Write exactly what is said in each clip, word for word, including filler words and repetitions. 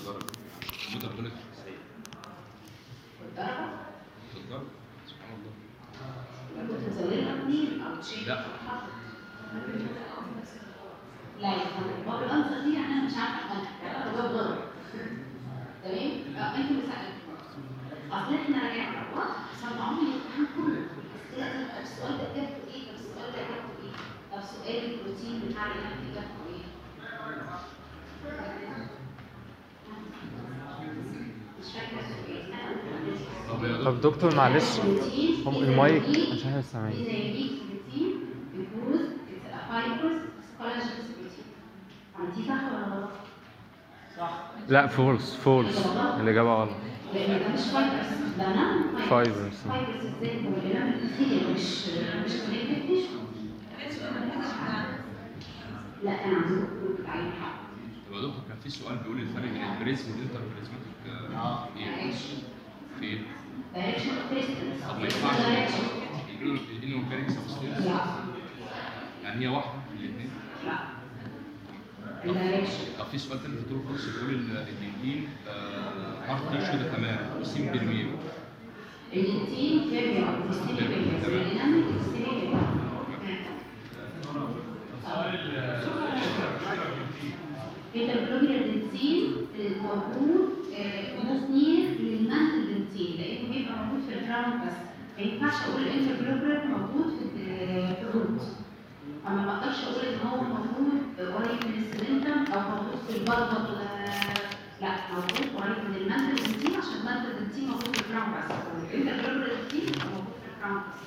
الدرجه المده ربنا تسعين الدرجه الدرجه سبحان الله كنت مزودها اتنين او تشيل لا لا يا فندم باب الانسر دي انا مش عارفه اعملها ده غلط تمام انتوا اللي سالتوا اصل احنا راجعنا واضح سمعوني الامتحان كله طب السؤال ده اجابته ايه طب السؤال ده اجابته ايه طب سؤال البروتين بتاع الانسان اجابته ايه مش فاكره السؤال. طب دكتور معلش هم المايك عشان احنا سامعين. دي صح ولا غلط؟ صح. لا فولس فولس الإجابة غلط. لأن ده مش فايبرز ده نان فايبرز. فايبرز ازاي هو الإمام الأساسية مش مش كونكتد تيشو. لا أنا عندي الجروب بتاع الحق. طب يا دكتور كان في سؤال بيقول الفرق بين البريزم والانتربريزماتيك اه ايه؟ فين؟ دايركشن اوف ديستنس. طب ما ينفعش يقولوا انه كاريك سبستنس؟ لا. يعني هي واحدة من الاثنين؟ لا. الدايركشن. طب في سؤال تاني في الدكتور خالص بيقول ان الدين هارت تيشو ده تمام وسيم بالميل. الدين فيرمي او سيستميك فيرمي الديناميك سيستميك فيرمي. البروجرادنتين موجود مثنير للمانتلدنتين لانه بيبقى موجود في الجراوند بس ما ينفعش اقول الانتربروجراد موجود في الروت اما ما اقدرش اقول ان هو موجود قريب من السلندم او موجود في البلبط لا موجود قريب من المانتلدنتين عشان المانتلدنتين موجود في الجراوند بس الانتربروجرادنتين موجود في الجراوند بس.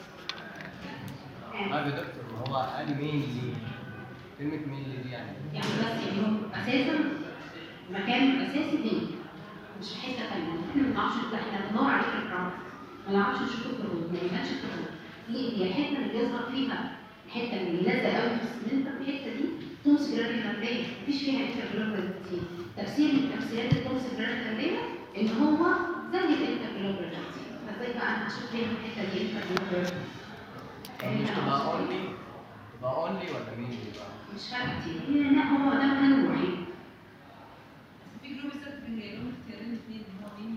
طيب يا دكتور هو قال مين اللي كلمة مين اللي دي يعني؟ يعني بس يعني هو اساسا مكانه الاساسي دي مش في حته ثانيه احنا ما بنعرفش احنا بندور عليه في الجراوند ما نعرفش نشوفه في الروت ما يبانش في الروت ليه؟ هي الحته اللي بيظهر فيها الحته اللي لازقه قوي في السلندر الحته دي تومس جرانيولاريه مفيش فيها انترجلوبرالتين تفسير من تفسيرات التومس جرانيولاريه ان هو زي الانترجلوبرالتين فازاي بقى انا هشوف فين الحته دي انترجلوبرالتين مش تبقى اونلي تبقى اونلي ولا مين اللي بقى؟ مش فاهمه كتير لا هو ده مكانه الوحيد. في جروب السبت كان جاي لهم اختيارين اثنين هو مين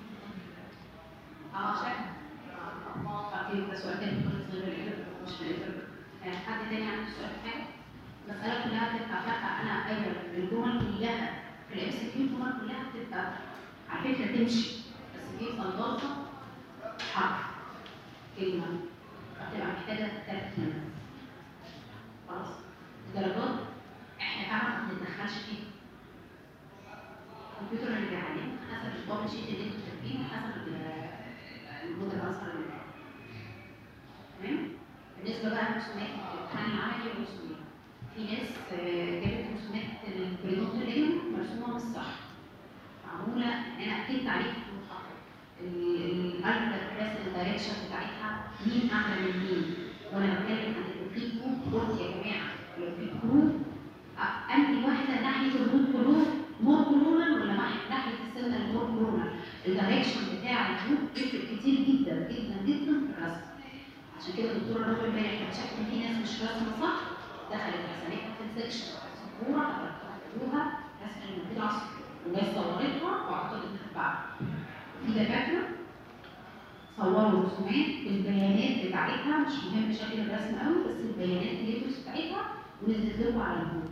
اه شكل اه اوكي ده سؤال تاني خالص غير الإجابة مش الإجابة. حد تاني عنده سؤال في حاجه؟ المساله كلها بتبقى فاتحه انا ايوه الجمل كلها في الام سي كيو الجمل كلها بتبقى على فكره تمشي بس بيبقى الغلطه حرف كلمه هتبقى محتاجه تركيز خلاص الدرجات احنا فعلا ما بنتدخلش فيها الكمبيوتر اللي عليه حسب البابل شيت اللي انتوا كاتبينه حسب الموديل اصلا اللي تمام بالنسبه بقى لرسومات الامتحان العملي والرسومات في ناس جابت رسومات البريدونتاليه مرسومه مش صح معموله انا اكدت عليها الالفا كلاس الدايركشن بتاعتها مين اعلى من مين وانا بتكلم عن الفيد جروب قلت يا جماعه لو في جروب انهي واحده ناحيه الروت كلور مور كلورال ولا ناحيه السنه المور كلورال الدايركشن بتاع الجروب بيفرق كتير جدا جدا جدا في الرسم عشان كده الدكتوره رغم امبارح كانت شايفه ان في ناس مش راسمه صح دخلت رسمتها في السكشن صوره خدوها رسمه المنطقه العصر وناس صورتها واعتقد انها بعد في دكاتره صوروا رسومات بالبيانات بتاعتها مش مهم شكل الرسم قوي بس البيانات الليتوس بتاعتها ونزلت لكم على الجروب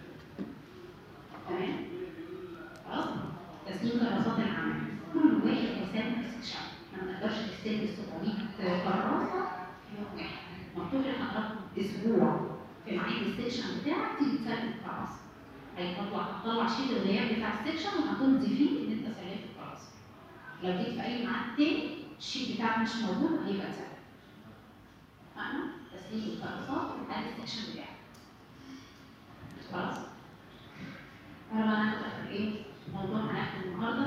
تمام خلاص تسليم دراسات العمل كل واحد هيساهم في السكشن ما نقدرش نستلم سبعمية كراسه في يوم واحد مطلوب لحضراتكم اسبوع في ميعاد السكشن بتاعك تيجي تسلم الكراسه هيطلع هتطلع شيت الغياب بتاع السكشن وهتمضي فيه ان انت سلمت الكراسه لو جيت في اي ميعاد تاني الشيت بتاعك مش موجود هيبقى سهل فاهمه تسليم الكراسات وحل السكشن بتاعك خلاص انا بقى هناخد اخر ايه موضوع هناخد النهارده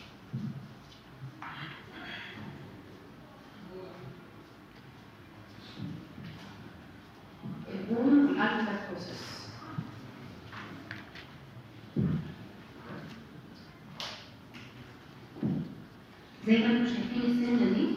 البون والالفا بروسيس زي ما انتم شايفين السنه دي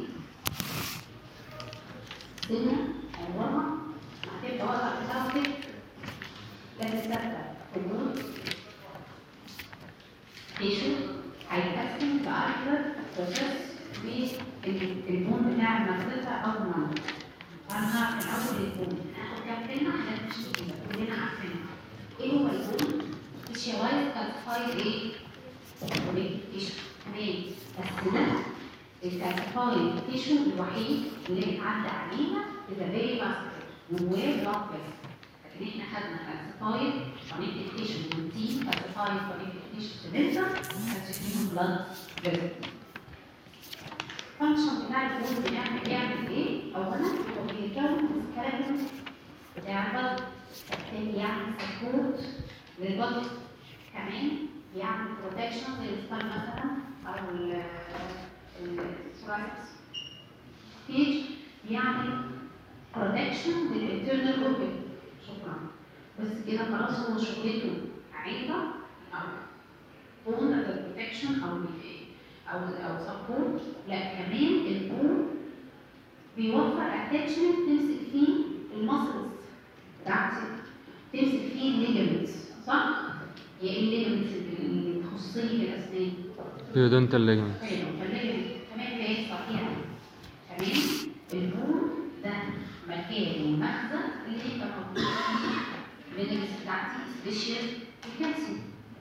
سنه عمرها هتبقى وضع بتاعها كده لكن ثابته في النص تيشو هيبقى resting the articular process بالبون بتاع المغزلة أو المنطقة. هنعرف الأول البون، هناخد كام كلمة عشان نمشي كده كلنا عارفينها. إيه هو البون؟ specialized classified إيه؟ tissue. تمام، بس ده الكلاسيفايد تيشو الوحيد اللي بيتعدى عليها إذا very vascular ووير blood vessel. لكن إحنا خدنا كلاسيفايد connective tissue routine classified connective tissue cylinder كلاسيفايد blood vessel. الفانكشن بتاع البون بيعمل بيعمل ايه؟ اولا هو بيكون السكيلتون بتاع البلد، فبالتالي بيعمل سبورت للبلد، كمان بيعمل بروتكشن للسبان مثلا او الثوراسكس ستيج، بيعمل بروتكشن للانترنال اورجن. شكرا. بس كده خلاص هو شغلته عيبه او بون بروتكشن او او او سبورت. لا كمان البون بيوفر اتاتشمنت تمسك فيه المسلز بتاعتي، تمسك فيه الليجمنتس، صح؟ هي الليجمنتس اللي تخصني بالاسنان؟ بيودنتال ليجمنت. ايوه فالليجمنت كمان بيحصل فيها. كمان البون ده مكان ومخزن اللي يبقى موجود فيه الليجمنتس بتاعتي سبيشال الكالسيوم.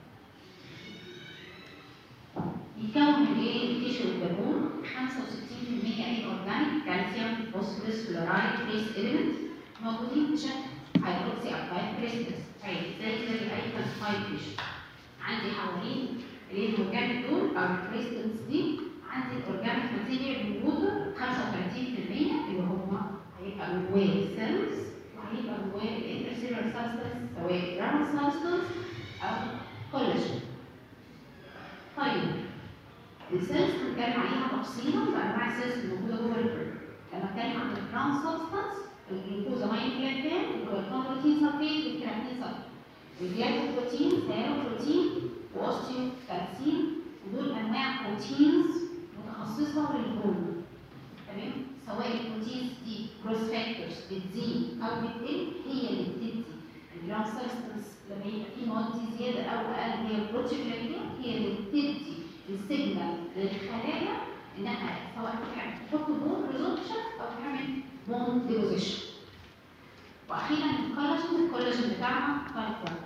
يكون من ايه التيشو البون؟ خمسة وستين بالمية ايه اورجانيك، كالسيوم، فوسفورس، فلورايد، تريس اليمنت موجودين بشكل هيدروكسي ابايد كريستالز، زي زي اي كالسيفايد تيشو. عندي حوالين الاورجانيك دول او الكريستالز دي عندي الاورجانيك ماتيريال موجوده خمسة وثلاثين بالمية اللي هم هيبقى جواه السيلز وهيبقى جواه الانترسيلر سبستانس سواء جرام سبستانس او كولاجين. طيب السيلز بنتكلم عليها تفصيلا بانواع السيلز الموجوده جوه البرد. لما اتكلم عن الجرام سبستانس الجلوكوزامين جلاكتان والكونبروتين سلفيت والكرياتين سلفيت. الجلايكوبروتين ثيروبروتين واوستيوكالسين ودول انواع بروتينز متخصصه للبون. تمام؟ سواء البروتينز دي كروس فاكتورز بتزيد او بتقل هي اللي بتدي الجرام سبستانس لما يبقى في مواد زياده او اقل هي البروتيوجلاكتان هي اللي بتدي السيجنال للخلايا انها سواء تحط بون ريزوربشن او تعمل بون ديبوزيشن. واخيرا الكولاجين، الكولاجين بتاعنا تايب واحد.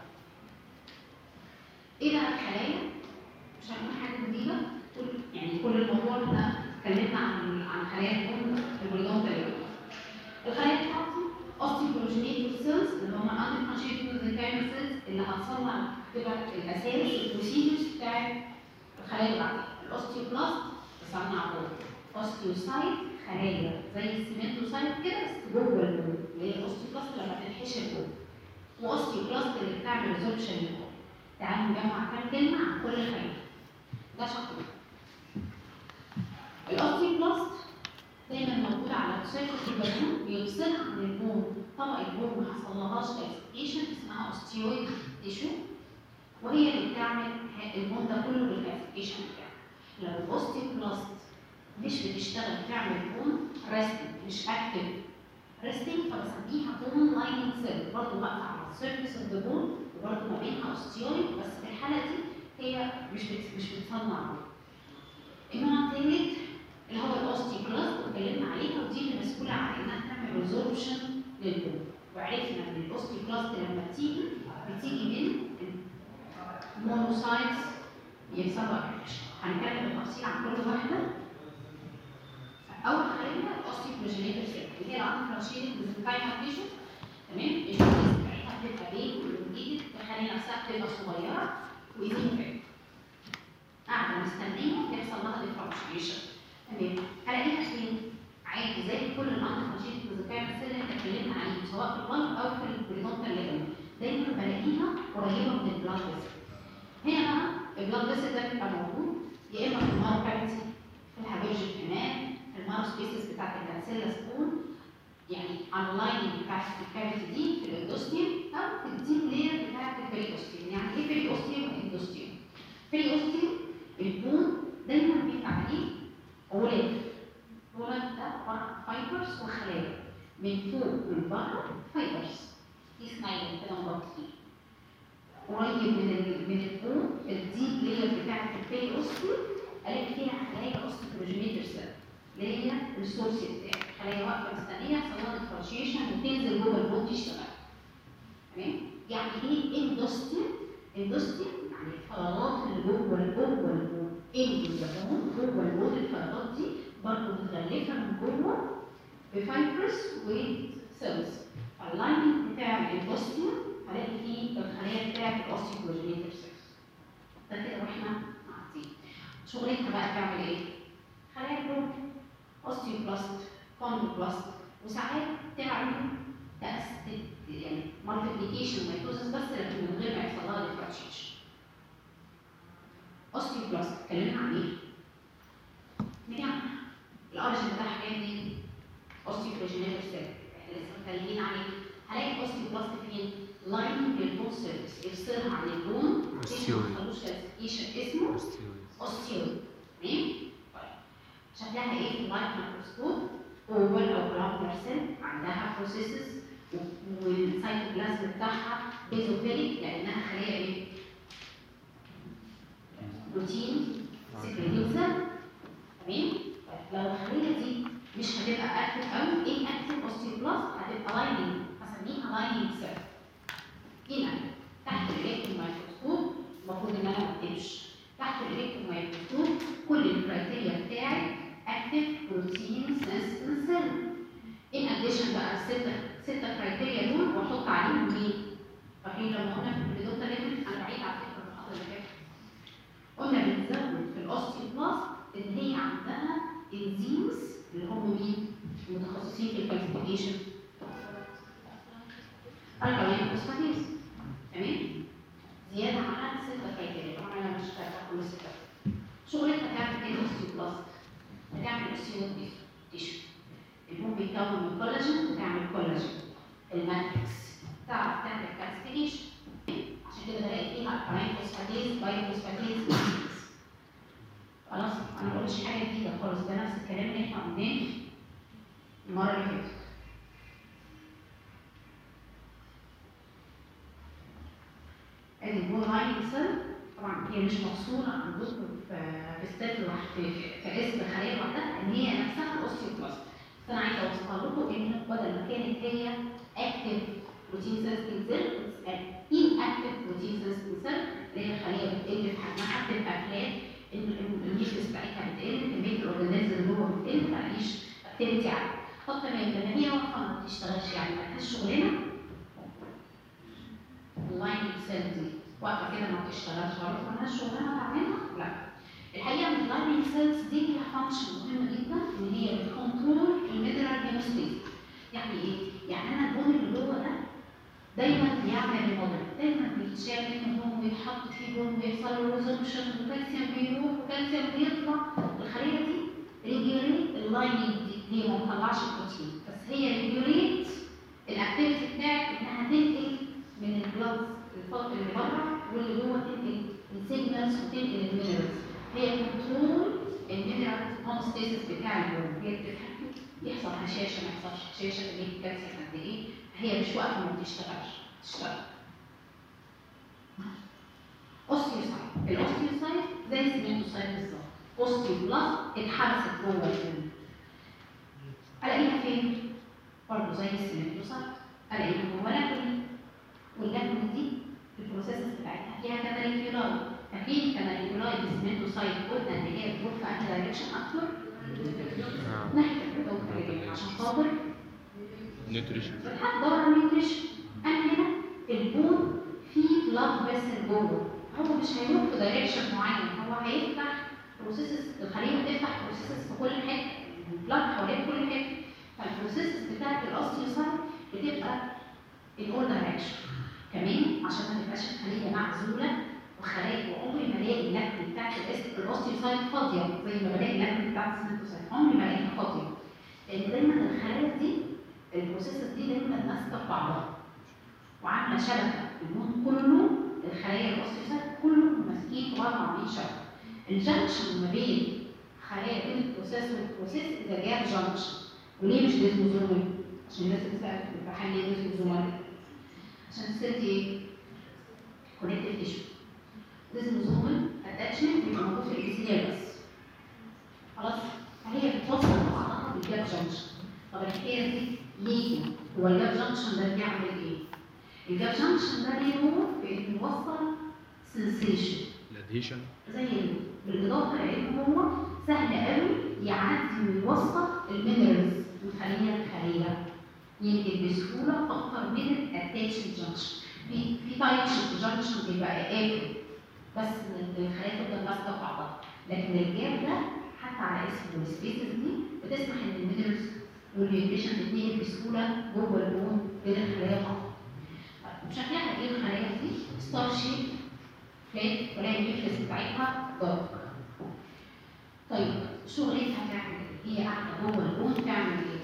ايه بقى الخلايا؟ مش هنقول حاجه جديده، يعني كل الموضوع ده اتكلمنا عن عن خلايا البون البريدونتال. الخلايا بتاعتي اوستيوبروجينيتيف سيلز اللي هم اندركونجيتيف ميكانيكال سيلز اللي هتصنع تبقى الاساس البروسيدرز بتاعت الخلايا اللي بعدها. الاوستيوبلاست بتصنع بون، اوستيوسايت خلايا زي السيمنتوسايت كده بس جوه البون اللي هي الاوستيوبلاست لما بتنحشر البون، واوستيوبلاست اللي بتعمل ريزوربشن للبون. تعالوا نجمع كام كلمه عن كل خليه. ده شكل الاوستيوبلاست دايما موجود على سيرفيس البون، بيفصلها عن البون طبقه البون ما حصلهاش كالسيفيكيشن اسمها اوستيويد تيشو، وهي اللي بتعمل البون ده كله بالكالسيفيكيشن بتاعه. لو الاوستيوبلاست مش بتشتغل تعمل بون ريستنج مش اكتف ريستنج فبسميها بون لايننج سيل، برضه واقفه على السيرفيس اوف ذا بون وبرضه ما بينها اوستيويد، بس في الحاله دي هي مش بت... مش بتصنع بون. النوع الثالث اللي هو الاوستيوبلاست اتكلمنا عليها ودي اللي مسؤوله عن انها تعمل ريزوربشن للبون، وعرفنا ان الاوستيوبلاست لما بتيجي بتيجي من مونوسايتس يحصل لها رياكشن. هنتكلم بالتفصيل عن كل واحده. اول خليه الاوستيوبروجينيتيف سيل اللي هي الانفلاشيتد ميزنكايمال تيشو. تمام؟ الجسم بتاعتها بتبقى بين والجديد الخليه نفسها بتبقى صغيره وايزومورفيك قاعده مستنيه يحصل لها ديفرنشيشن. تمام؟ هلاقيها فين؟ عادي زي كل الانفلاشيتد ميزنكايمال سيل اللي اتكلمنا عليه سواء في القلب او في البريدونتال ليجمنت، دايما بلاقيها قريبه من البلاد فيسل. هنا بقى البلاد فيسل ده بيبقى موجود يا اما في المارو كافيتي في الهابيرجن كمان في المارو سبيسز بتاعت الكانسيلا سبون، يعني على اللايننج بتاعت الكافيتي دي في الاندوستيوم او في الديب لير بتاعت البريوستيوم. يعني ايه بريوستيوم واندوستيوم؟ بريوستيوم البون دايما بيبقى عليه غلاف، الغلاف ده عباره عن فايبرز وخلايا من فوق ومن بره فايبرز دي سنايدر كده مغطيه قريب من ال من البون الديب لير بتاعت البريوستيوم سيل اللي هي السورس بتاعك، خلايا واقفه مستنيه يحصل لها ديفرنشيشن وتنزل جوه البون تشتغل. تمام؟ يعني ايه اندوستيوم؟ اندوستيوم يعني الفراغات اللي جوه جوه البون، اندوستيوم جوه البون، الفراغات دي برضه متغلفه من جوه بفايبرس وسيلز. اللايننج بتاع الاندوستيوم هلاقي فيه الخلايا بتاعت الاوستيوبروجينيتيف سيلز. ده كده واحنا قاعدين. شغلتها بقى تعمل ايه؟ خلايا البون اوستيوبلاست، كوندروبلاست، وساعات تعمل تأسيس يعني مالتيبليكيشن مايتوزس بس لكن من غير ما يحصل لها ديفرنشيشن. اوستيوبلاست اتكلمنا عن ايه؟ يعني الاوريجن بتاعها جاي منين؟ اوستيوبروجينيتيف سيل احنا لسه متكلمين عليه. هلاقي الاوستيوبلاست فين؟ لايننج البون سيرفيس يفصلها عن البون عشان ما يحصلوش كالسيفيكيشن اسمه اوستيويد. تمام؟ طيب شكلها ايه في اللايت مايكروسكوب؟ اوفال او جرانولار سيل عندها بروسيسز والسيتوبلازم بتاعها بيزوفيليك لانها خلايا ايه؟ بروتين سكريتوزا. تمام؟ لو الخليه دي مش هتبقى اكتف قوي، ايه اكتف اوستيوبلاست؟ هتبقى لايننج، هسميها لايننج سيل. هنا تحت الالكترون مايكروسكوب المفروض ان انا ما اكتبش تحت الالكترون مايكروسكوب كل الكرايتيريا بتاعي اكتف بروتين سينثيز سيل. ان اديشن بقى السته سته كرايتيريا دول واحط عليهم مين؟ فاكرين لما قلنا في الدكتور ليفل انا بعيد على فكره المحاضره اللي فاتت قلنا بنزود في الاوستيوبلاست ان هي عندها انزيمز اللي هم مين؟ المتخصصين في الكالسيفيكيشن الكالين فوسفاتيز. تمام؟ زياده على سته كرايتيريا. طبعا انا مش فاكره كل سته. شغلتها تعمل ايه الاوستيوبلاست؟ بتعمل اوستيويد تيشو. البون بيتكون من كولاجين وتعمل كولاجين. الماتريكس تعرف تعمل كالسيفيكيشن. عشان كده بلاقي فيها الكالين فوسفاتيز، باي فوسفاتيز، خلاص؟ انا ما قلتش حاجه جديده خالص، ده نفس الكلام اللي احنا قلناه المره اللي فاتت. ادي البون لايننج سيل طبعا هي مش مفصوله عندكم في ستات في في اسم خليه لوحدها ان هي نفسها الاوستيوبلاست. بس انا عايزه اوصل لكم ان بدل ما كانت هي اكتف بروتين سينثيز سيل ان اكتف بروتين سينثيز سيل اللي هي الخليه بتقل في حجمها بتبقى فلات، النيوكليس بتاعتها بتقل، كميه الاورجانيزم اللي جوه بتقل، مفيش اكتيفيتي عاليه. طب تمام لما هي واقفه ما بتشتغلش يعني مالهاش شغلانه. اللايننج سيل دي واقفه كده ما بتشتغلش خالص مالهاش شغلانه تعملها؟ لا. الحقيقه ان اللايننج سيلز دي ليها فانكشن مهمه جدا ان هي بتكنترول المينرال هيموستاسيس. يعني ايه؟ يعني انا البون اللي جوه ده دايما بيعمل ريموديل، دايما بيتشال منه بون ويتحط فيه بون ويحصل له ريزوربشن وكالسيوم بيروح وكالسيوم بيطلع. الخليه دي ريجوليت اللايننج دي، هي ما بتطلعش بروتين بس هي ريجوليت الاكتيفيتي بتاعت انها تنقل من البلاد الفضل اللي بره واللي جوه تنقل السيجنالز وتنقل المينرالز. هي كنترول المينرال هوموستاسيس بتاع البون، هي بتتحكم يحصل هشاشه ما يحصلش هشاشه، كميه الكالسيوم قد ايه. هي مش واقفه ما بتشتغلش، بتشتغل. اوستيوسايت، الاوستيوسايت زي السيمنتوسايت بالظبط. اوستيوبلاست اتحبست جوه البون. الاقيها فين؟ برضه زي السيمنتوسايت، الاقيها جوه لاكوني، واللاكوني دي البروسيسز بتاعتها فيها كاتاليكيولاي. ففي كاتاليكيولاي السيمنتوسايت قلنا ان هي بتروح في انهي دايركشن اكتر؟ ناحيه البروتين عشان خاطر نيوتريشن. بتدور على النيوتريشن. انا هنا البون فيه بلاد فيسل جوه، هو مش هيروح في دايركشن معين، هو هيفتح بروسيسز، الخليه هتفتح بروسيسز في كل حته، البلاد حوالين كل حته. فالبروسيسز بتاعت الاوستيوسايت بتبقى in all direction. كمان عشان ما تبقاش الخليه معزوله وخلايا، وعمري ما الاقي اللكن بتاعت الاوستيوسايت فاضيه زي ما بلاقي اللكن بتاعت السيمنتوسايت، عمري ما الاقيها فاضيه. لان دايما الخلايا دي البروسيسز دي دايما ماسكه في بعضها وعامله شبكه، البون كله الخلايا الاوستيوسايت كله ماسكين في بعض وعاملين شبكه. الجنكشن ما بين خلايا بين البروسيس والبروسيس اذا جاب جنكشن. وليه مش ديزموزومال؟ عشان الناس بتسال في الامتحان ليه ديزموزومال؟ عشان السيل دي ايه؟ كونكتيف تيشو. ديزموزومال اتاتشمنت بيبقى موجود في الابيثيليال بس. خلاص؟ فهي جانكشن. طب الحكايه دي ليه؟ هو الجاب جانكشن ده بيعمل ايه؟ الجاب جانكشن ده ليه دور في انه يوصل سنسيشن الادهيشن زي ال- بالاضافه لان هو سهل قوي يعدي ويوصل المينرالز من خليه لخليه، ينقل بسهوله اكتر من الاتاتشن جانكشن. في في تايتشن جانكشن بيبقى قافل بس الخلايا تفضل ماسكه في بعضها، لكن الجاب ده حتى على اسم السبيسز دي بتسمح ان المينرالز والنيوتريشن تتنقل بسهوله جوه البون بين الخلايا بعض. شكلها ايه الخلايا دي؟ ستار شيب فات ولا النيوكليس بتاعتها دارك. طيب شغلتها تعمل ايه؟ هي قاعده جوه البون تعمل ايه؟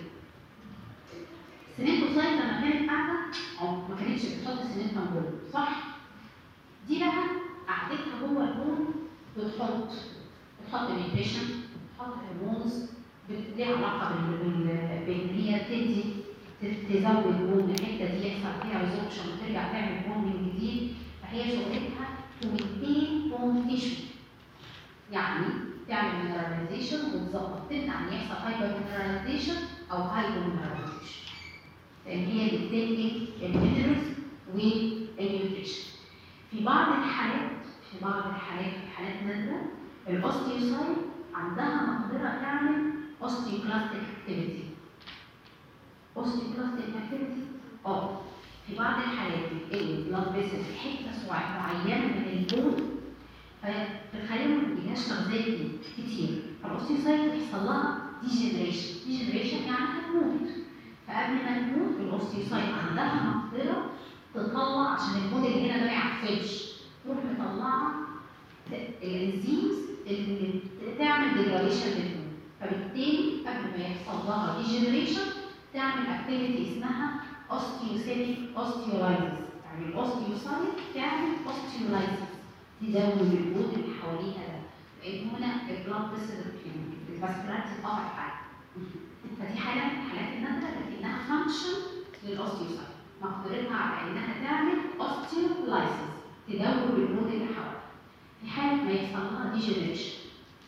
سيمنتوسايت لما كانت قاعده او ما كانتش بتحط سيمنتوم جوه صح؟ دي بقى قعدتها جوه البون بتحط بتحط نيوتريشن، بتحط هرمونز ليها علاقه بال بان هي تدي تزود بون الحته دي يحصل فيها ريزوربشن وترجع تعمل بون من جديد. فهي شغلتها تو مينتين بون تيشو، يعني تعمل مينراليزيشن وتظبط تمنع ان يحصل هايبر مينراليزيشن او هايبر مينراليزيشن، لان هي بتنتج المينرالز والنيوتريشن. في بعض الحالات في بعض الحالات في حالات نادره الاوستيوسايت عندها مقدره تعمل اوستيوكلاستيك اكتيفيتي. اوستيوكلاستيك اكتيفيتي اه في بعض الحالات بتقل بلاد فيسل في حته معينه من البون، ففي الخلايا ما بيجيلهاش تغذيه كتير، فالاوستيوسايت بيحصل لها ديجنريشن. ديجنريشن يعني هتموت، فقبل ما تموت الاوستيوسايت عندها مقدره تطلع عشان البون اللي هنا ده ما يعفنش، تروح مطلعه الانزيمز اللي تعمل ديجراديشن للبون، فبالتالي قبل ما يحصل لها ديجنريشن تعمل اكتيفيتي اسمها اوستيوسيتيك اوستيولايزيس، يعني الاوستيوسايت تعمل اوستيولايزيس تزود البون اللي حواليها ده، لان هنا البلاد فيسل الفاسكولاريتي اتقطعت حاجه. فدي حاله من الحالات النادره لكنها فانكشن للاوستيوسايت، مقدرتها على انها تعمل اوستيولايزيس تدور البون اللي حواليها في حاله ما يحصل لها ديجنريشن.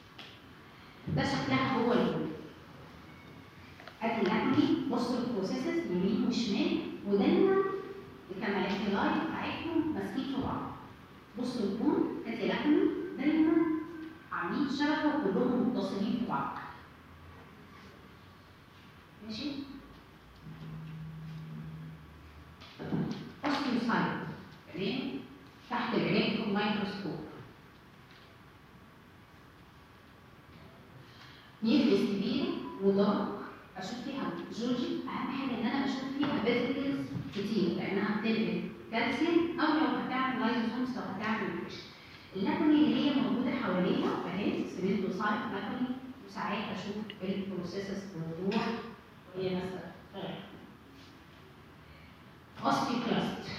ده شكلها جوه البون. ادي الاناتومي، بصوا البروسيسز يمين وشمال ودايما الكمالكتلاي بتاعتهم ماسكين في بعض. بصوا البون ادي الاناتومي دايما عاملين شبكه وكلهم متصلين في بعض. ماشي؟ اوستيوسايت تمام تحت الالكترون مايكروسكوب. نيوكليس كبيره ودارك اشوف فيها جورجي، اهم حاجه ان انا اشوف فيها فيزيكلز كتير لانها بتنقل كالسيوم، او لو هتعمل لايزوسومز لو هتعمل نيوتريشن. اللاتوني اللي هي موجوده حواليها فهي سيمنتوسايت لاتوني، وساعات اشوف البروسيسز بوضوح وهي مثلا غير اوستيوكلاست.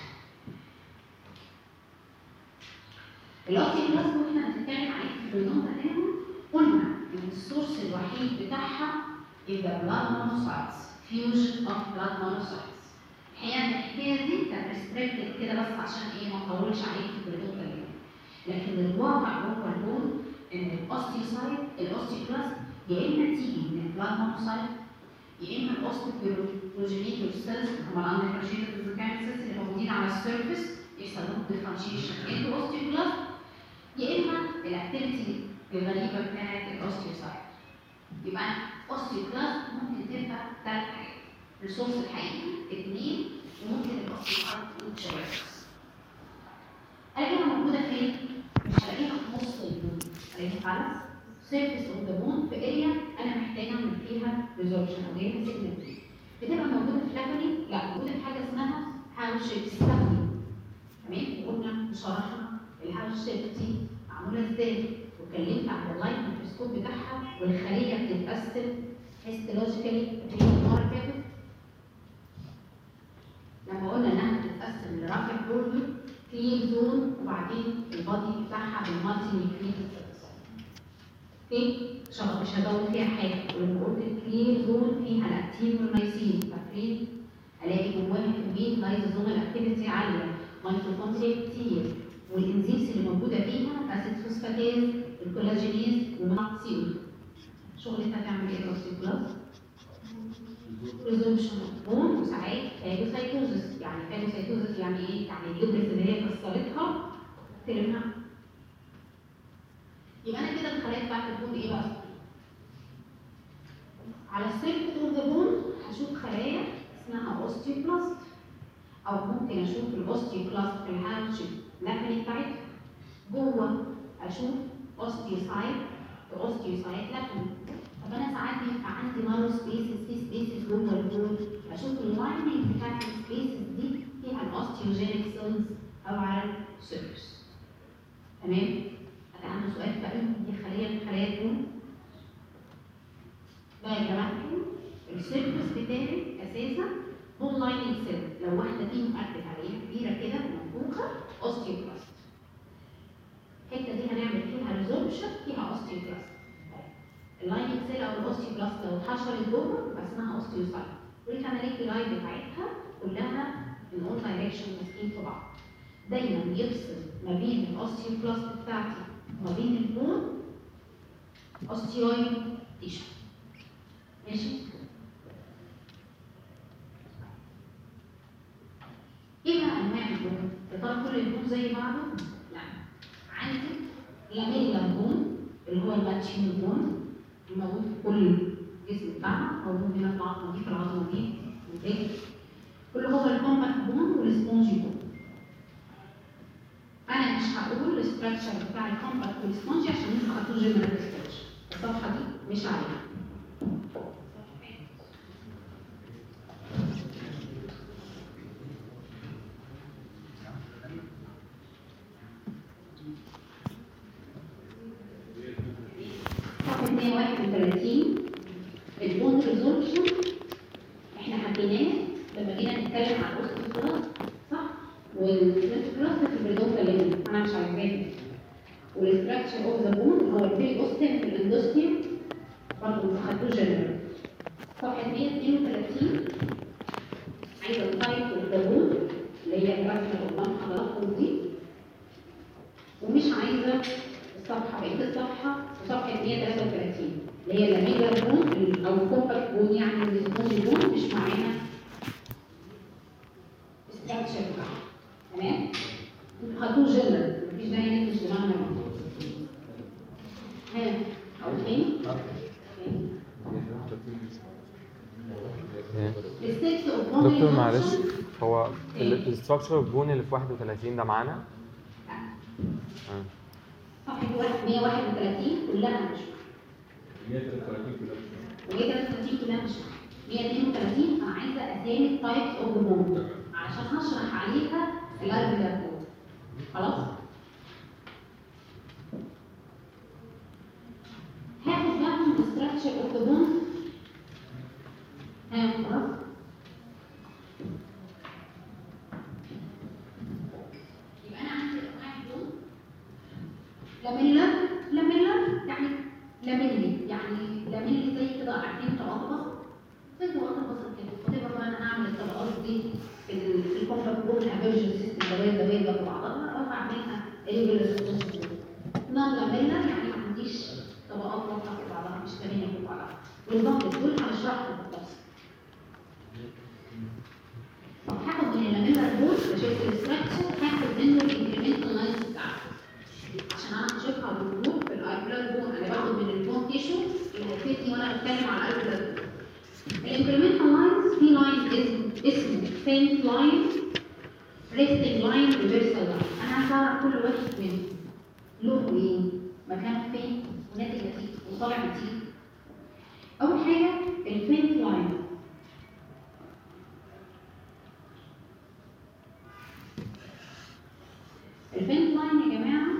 الاوستيوكلاست واحنا بنتكلم عليه في البريدون تماما قلنا ان السورس الوحيد بتاعها is the blood monocytes, fusion of blood monocytes. الحقيقه ان الحكايه دي كانت ريستريكتد كده بس عشان ايه ما اطولش عليك في البريدون تماما، لكن الواقع جوه البون ان الاوستيوسايت الاوستيوكلاست يا اما تيجي من البلاد مونوسايت يا اما الاوستيوبروجينيتور سيلز هم الانفرشيتد ميكانيك سيلز اللي موجودين على السيرفيس يحصل لهم ديفرنشيشن انتو اوستيوكلاست، يا اما الاكتيفيتي الغريبه بتاعت الاوستيوسايت. يبقى اوستيوكلاست ممكن تبقى ثلاث حاجات، الريسورس الحقيقي اثنين، وممكن الاوستيوسايت والتشابس. الاقيها موجوده فين؟ مش هلاقيها في نص البون، هلاقيها على سيرفيس اوف ذا بون في اريا انا محتاجه اعمل فيها ريزوربشن او هي سيجمنت. بتبقى موجوده في لاتوني؟ لا، موجوده في حاجه اسمها هاوس شيب ستابلي. تمام؟ وقلنا وشرحنا الهاوس شيب دي معموله ازاي، واتكلمت عن اللايت ميكروسكوب بتاعها والخليه بتتقسم هيستولوجيكالي في المره اللي فاتت لما قلنا انها بتتقسم لرافع بوردر كلير زون وبعدين البادي بتاعها بالمالتي نيوكليتد سيلز. اوكي؟ مش هدور فيها حاجه، ولما قلت الكلير زون فيها الاكتين والمايسين فاكرين؟ الاقي جواها كميه لايزوزومال اكتيفيتي عاليه، ميتوكوندريا كتير، والانزيمز اللي موجوده فيها اسيد فوسفاتيز، الكولاجينيز، ومناطيل. شغلتها تعمل ايه الاوستيوكلاست؟ ريزولوشن اوف بون، وساعات فاجوسايتوزس. يعني فاجوسايتوزس يعني ايه؟ يعني اليوبرس اللي هي كسرتها ترمها. يبقى انا كده الخلايا بتاعت البون ايه بقى؟ على السيرفيس اوف ذا بون هشوف خلايا اسمها اوستيوبلاست، او ممكن اشوف الاوستيوبلاست في الهاوتش لاتري بتاعتها. جوه اشوف اوستيوسايت واوستيوسايت لاتري. طب انا ساعات بيبقى عندي نارو سبيسز في سبيسز جوه البون، اشوف اللايننج بتاعت السبيسز دي فيها الاوستيوجينيك سيلز او على السيرفيس. تمام؟ كان عنده سؤال تقريبا دي خليه من خلايا البون. ده يا جماعه السيرفيس بتاعي اساسا بون لايننج سيل، لو واحده فيهم اكتف عليها كبيره كده منفوخه اوستيوبلاست. الحته دي هنعمل فيها ريزوربشن فيها اوستيوبلاست. اللايننج سيل او الاوستيوبلاست لو اتحشرت جوه يبقى اسمها اوستيوسايت، والكاناليك لاين بتاعتها كلها من اول دايركشن ماسكين في بعض. دايما يفصل ما بين الاوستيوبلاست بتاعتي وما بين البون اوستيويد تيشو. ماشي؟ ايه بقى انواع البون؟ يا ترى كل البون زي بعضه؟ لا. عندي لاميلا بون اللي هو الماتشين بون الموجود في كل الجسم بتاعنا، موجود هنا في العظمه دي في العظمه دي ودي. كل هو الكومباكت بون والسبونجي بون. انا مش هقول الاستراكشر بتاع الكومباكت والسبونجي عشان انتوا خدتوا جنرال ستراكشر. الصفحه دي مش عليها. مية وواحد وثلاثين البون ريزولوشن احنا حكيناه لما جينا نتكلم عن الاوستيوبلاست، صح؟ والاوستيوبلاست في البريدون كلامنا انا مش عايزاه. والاستراكشر اوف ذا بون هو البري اوستين في الاندوستيوم برضه انتوا خدتوه جنرال. صفحه مية واثنين وثلاثين عايزه التايب اوف ذا بون اللي هي الرسمه اللي قدام حضراتكم دي، ومش عايزه الصفحه بقيه الصفحه صفحه مية وثلاثة وثلاثين اللي هي اللاميلا بون او الكومباكت بون، يعني السبونجي بون مش معانا ستراكشر بتاعها. تمام؟ انتوا خدتوه جنرال مفيش داعي نكتب دماغنا. ها او فين؟ دكتور معلش، هو الاستراكشر اوف بون اللي في واحد وثلاثين ده معانا؟ اه صفحه مية وواحد وثلاثين كلها مش مية وثلاثة وثلاثين كلها مش مية وثلاثة وثلاثين كلها مش مية واثنين وثلاثين انا عايزه اسامي تايبس اوف ذا بون عشان هشرح عليها الالفيولار بون. خلاص؟ هاخد بقى من الستراكشر اوف ذا بون. ها خلاص؟ يبقى انا عندي انواع البون. لاميلر لاميلر يعني لاميلي، يعني لاميلي زي كده عارفين طبقات بسط زي طبقات البسط كده. فطبعا بقى انا هعمل الطبقات دي في الكومباكت بون الافيرجن سيستم دوائر دوائر جنب بعضها او هعملها ريجولار سيستم. نون لاميلر يعني ما عنديش طبقات واضحه في بعضها مش لاميلي في بعضها. والباقي دول هنشرحهم بالتفصيل. طب هاخد من اللاميلر بون بشوف الاستراكشر، هاخد منه الانكريمنتال لاينز بتاعته عشان انا هشوفها بالجروب في الالفيولار بون. انا باخد من البون تيشو اللي هيفيدني وانا بتكلم على الالفيولار بون. الانكريمنتال لاينز في لاين اسمه فينت لاين، ريستنج لاين، ريفرسال لاين. انا هعرف كل واحد منهم له ايه؟ مكانه فين؟ وناتج نتيجه وطالع نتيجه. اول حاجه الفينت لاين. الفينت لاين يا جماعه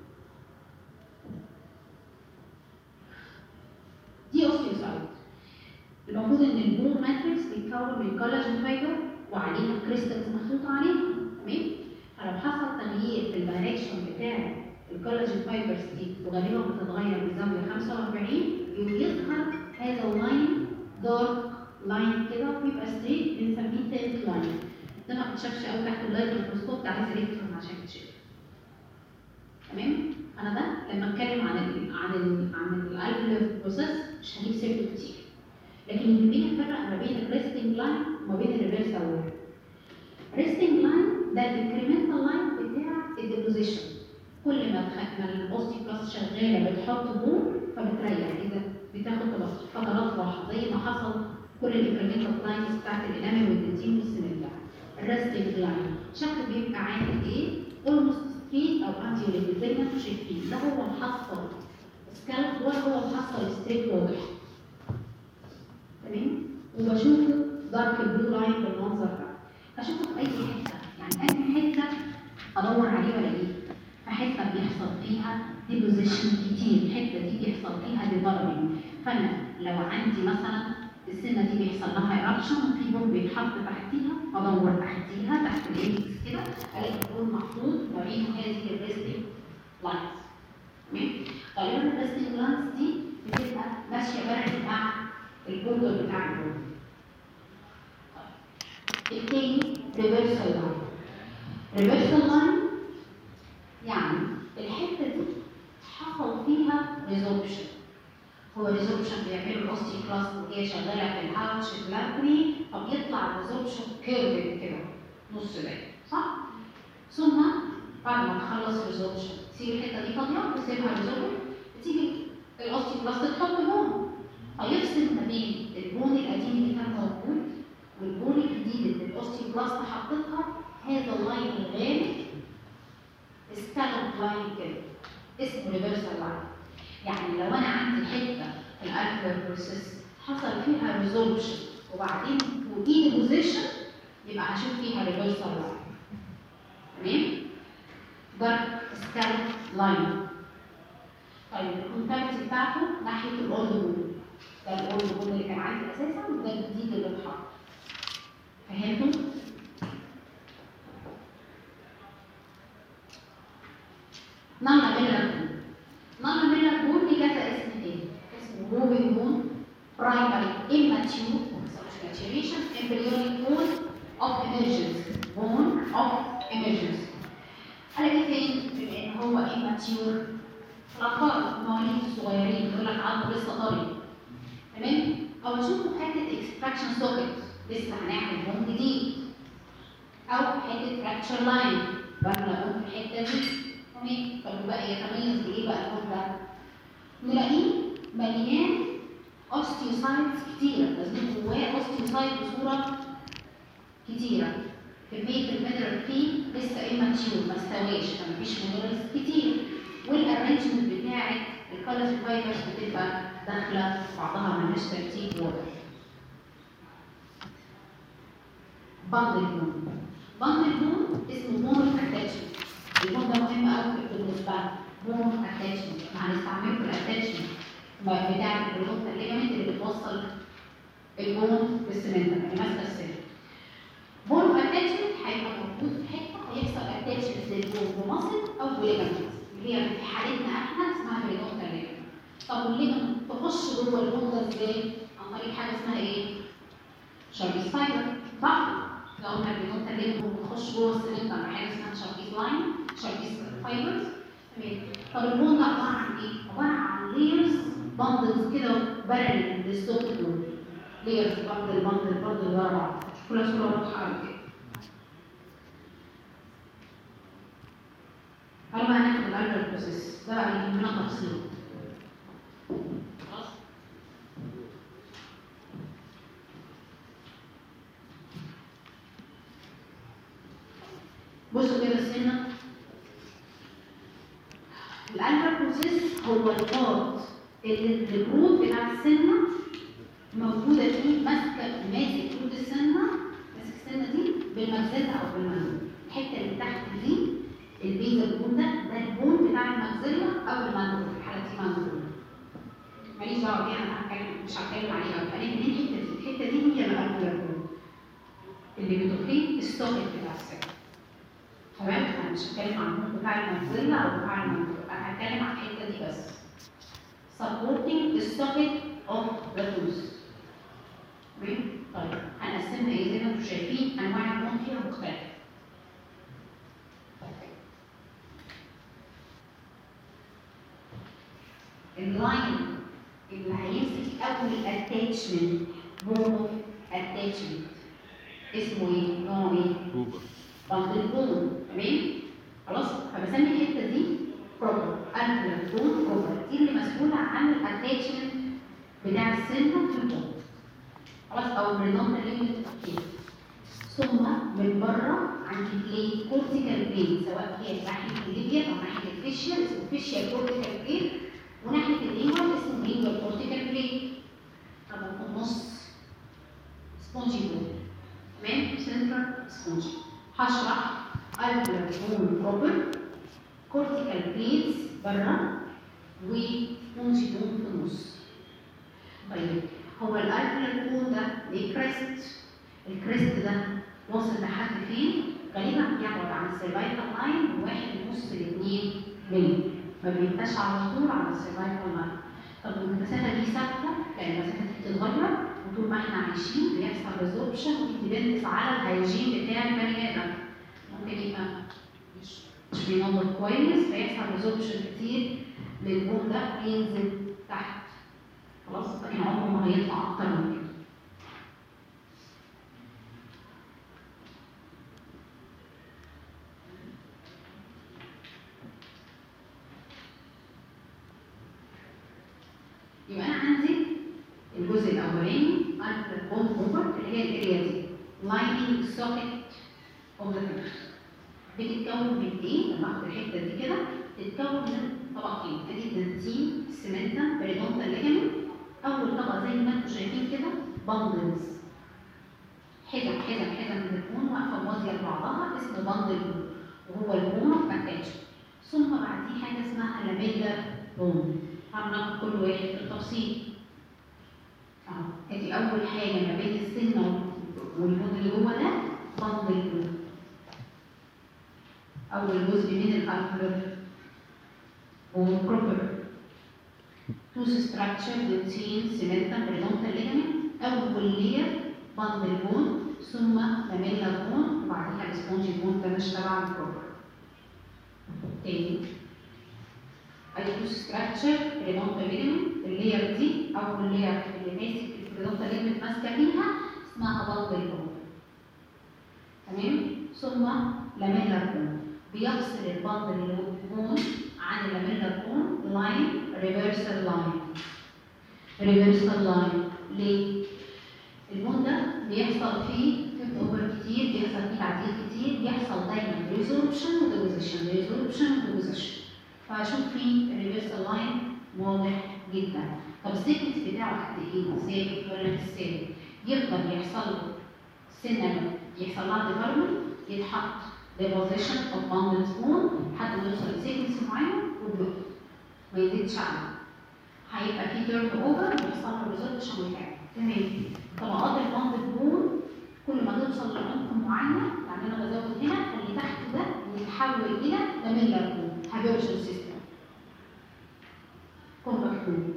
دي اوستيوسايت. المفروض ان البون ماتريكس بيتكون من كولاجين فايبر وعليها كريستالز محطوطه عليها. تمام؟ فلو حصل تغيير في الدايركشن بتاع الكولاجين فايبرز دي وغالبا بتتغير بزاويه خمسة وأربعين يظهر هذا اللاين دارك لاين كده ويبقى ستريت بنسميه تينت لاين. ده ما بتشافش قوي تحت اللايت ميكروسكوب، ده عايز الكترون عشان تشوف. تمام؟ انا ده لما اتكلم عن ال عن ال عن الالفيولار بروسيس مش هجيب سيرته كتير، لكن يهمني افرق ما بين الريستنج لاين وما بين الريفرسال لاين. ريستنج لاين ده الانكريمنتال لاين بتاع الديبوزيشن، كل ما ما الاوستيوبلاست شغاله بتحط بون فبتريح، اذا بتاخد فترات راحه زي ما حصل كل الانكريمنتال لاينز بتاعت الانامل والدنتين والسمنه. الريستنج لاين شكله بيبقى عامل ايه؟ اولموست ستريت او انتيوليتد زي ما انتم شايفين، ده هو محصل سكالب ولا هو محصل ستريت واضح. تمام؟ وبشوفه دارك بلو لاين بالمنظر ده. اشوفه في اي حته، يعني اي حته ادور عليه والاقيه. فحته بيحصل فيها ديبوزيشن كتير، الحته دي بيحصل فيها ديفلوبينج، فانا لو عندي مثلا السنه دي بيحصل لها ايرابشن وفي بون بيتحط تحتيها، ادور تحتيها تحت الايدكس كده الاقي بون محطوط ما بين هذه الريستنج لاينز. تمام؟ غالبا الريستنج لاينز دي بتبقى ماشيه بارل مع البوردر بتاع البون. التاني ريفرسال لاين. ريفرسال لاين يعني الحته دي حصل فيها ريزوربشن. هو ريزوربشن بيعملوا الاوستيوكلاست وهي شغاله في الهاوتش البلانكولي، فبيطلع الريزوربشن كيرف كده نص دايره، صح؟ ثم بعد ما تخلص ريزوربشن تسيب الحته دي فاضيه تسيبها ريزوربشن، بتيجي الاوستيوكلاست تحط بون فيفصل ما بين البون القديم اللي كان موجود والبون الجديد اللي الاوستيوكلاست حطتها. هذا اللاين الغامق سكالب لاين كده اسمه ريفرسال لاين. يعني لو انا عندي حته في الالفير بروسيس حصل فيها ريزولوشن وبعدين فوقيه ديبوزيشن، يبقى هشوف فيها ريفرسال لاين. تمام؟ دارك سكالب لاين. طيب الكونتاكت بتاعته ناحيه الاولد بون، ده الاولد بون اللي كان عندي اساسا وده الجديد اللي اتحط. فهمتوا؟ نانا ميلر بون. نانا ميلر بون ليه كذا اسم تاني، اسمه موفينج بون، برايمري immature maturation, embryonic bone of emergence, bone of emergence. الاقي فين؟ بما ان هو immature الاطفال المواليد الصغيرين يقول لك عضله لسه طري. تمام؟ او اشوفه في حته اكستراكشن سوكت لسه هنعمل بون جديد، او حته فراكشر لاين بملى بون في الحته دي. تمام؟ طب بقى يتميز بايه بقى البون ده؟ نلاقيه مليان اوستيوسايتس كتيره، لازم جواه اوستيوسايت بصوره كتيره. كميه المينرال فيه لسه immature ما استواش، فمفيش مينرالز كتير. والارانجمنت بتاعت الكولاجين فايبرز بتبقى داخله بعضها مالهاش ترتيب واضح. باندل بون. باندل بون اسمه بون اتاتشمنت. البون ده مهم قوي بالنسبه لنا. بون اتاتشمنت هنستعمله في الاتاتشمنت بتاع البروتوكول الليجامنت اللي بتوصل البون بالسمنت اللي ماسكه السن. بون اتاتشمنت هيبقى موجود في حته هيحصل اتاتشمنت للبون بمصل او بليجامنت، اللي هي في حالتنا احنا اسمها بريدونتال ليجامنت. طب والليجامنت تخش جوه البون ده ازاي؟ عن طريق حاجه اسمها ايه؟ شاربيز فايبر، صح؟ لو قلنا البريدونتال ليجامنت بتخش جوه السمنت على حاجه اسمها شاربيز لاين، شاربيز فايبرز. تمام. طب البون ده عباره عن ايه؟ عباره عن ليرز باندلز كده بارل للسوفت بون. ليرز باندل باندل باندل ورا بعض، كلها صوره واضحه قوي كده. تعالوا بقى هناخد الالفير بروسيس، ده بقى اللي يهمنا تفصيل. خلاص؟ بصوا كده السنه. الالفير بروسيس هو البارت اللي الروت بتاع السنه موجوده فيه، ماسكه ماسك روت السنه، ماسك السنه دي بالمجزله او بالمنوب. الحته اللي تحت دي البيزل بون ده ده البون بتاع المجزله او المنوب، في الحاله دي منوب. ماليش دعوه بيها، انا هتكلم مش هتكلم عليها، هتكلم منين الحته دي؟ الحته دي هي الالفير بون اللي بتقيم السوكت بتاع السنه. تمام؟ انا مش هتكلم عن البون بتاع المجزله او بتاع المنوب، انا هتكلم عن الحته دي بس. supporting the socket of the tooth. طيب هنقسمها ايه؟ زي ما انتم شايفين انواع البون فيها مختلفه. اللاين اللي هيمسك اول الاتاتشمنت مود اوف اتاتشمنت اسمه ايه؟ نوع ايه؟ كوبر باندل بون. تمام؟ خلاص؟ فبسمي الحته دي بروبر الفيولار بون بروبر، دي اللي مسؤوله عن الاتاتشمنت بتاع السنه في البون. خلاص؟ او الرينال ليميت اوكي. ثم من بره عندي بلين كورتيكال بلين، سواء هي ناحيه الليبيا او ناحيه الفيشيال اسمه فيشيال كورتيكال بلين، وناحيه اللينجوال اسمه لينجوال كورتيكال بلين. طبعا في النص سبونجي بون. تمام؟ سنترال سبونجي. هشرح الفيولار بون بروبر، كورتيكال بلينز بره، وسبونجي بون في النص. طيب هو الالفيولار بون ده ليه كريست؟ الكريست ده واصل لحد فين؟ غالبا بيبعد عن السيرفايكال لاين بواحد ونص لاثنين مللي، ما بيبقاش على طول على السيرفايكال لاين. طب المسافه دي ثابته؟ لا، المسافه دي بتتغير، وطول ما احنا عايشين بيحصل ريزوربشن وديبندس على الهيجين بتاع البني ادم. ممكن يبقى مش مش بينظف كويس فيحصل ريزوربشن كتير للبون ده بينزل تحت. خلاص؟ يعني عمره ما هيطلع اكتر من كده. يبقى انا عندي الجزء الاولاني الفيولار بون بروبر اللي هي الاريا دي لايننج سوكيت اوف ذا فيش. بتتكون من ايه؟ لما اخد الحته دي كده بتتكون من طبقتين، ادي الدنتين سيمنتا بريدونتال ليجامنت. اول طبقه زي ما انتم شايفين كده باندلز، حزم حزم حزم من البون واقفه موازيه لبعضها اسمه باندل بون، وهو البون اوف اتاتشمنت. ثم بعديه حاجه اسمها لاميلر بون. هناخد كل واحد بالتفصيل. اهو ادي اول حاجه ما بين السنه والبون اللي جوه ده باندل بون، اول جزء من الالفيولار بون بروبر. توث ستراكشر دنتين سيمنتا بريدونتال ليجامنت. اول لير باندل بون، ثم لاميلر بون، وبعديها السبونجي بون ده مش تبع البروبر. تاني التوث ستراكشر بريدونتال ليجامنت، اللير دي اول لير اللي ماسك البريدونتال ليجامنت ماسكه فيها اسمها باندل بون. تمام؟ ثم لاميلر بون بيفصل الباندل بون عن اللاميلر بون لاين ريفرسال لاين. ريفرسال لاين ليه؟ البون ده بيحصل فيه فيت اوفر كتير، بيحصل فيه تعديل كتير، بيحصل دايما ريزوربشن وديبوزيشن ريزوربشن وديبوزيشن. فهشوف فيه الريفرسال لاين واضح جدا. طب السيكنس بتاعه قد ايه؟ ثابت ولا مش ثابت؟ يفضل يحصل له سنه يحصل لها ديفلوبمنت، يتحط deposition of bundles bone لحد ما يوصل لسيكنس معين وبيقف ما يزيدش عنه. هيبقى في تيرن اوفر ويحصل له ريزوربشن ويتعب. تمام. طبقات الباندل بون كل ما توصل لعمق معين، يعني انا بزود هنا اللي تحت ده يتحول الى لاميلر بون هابيرشن سيستم كومباكت بون.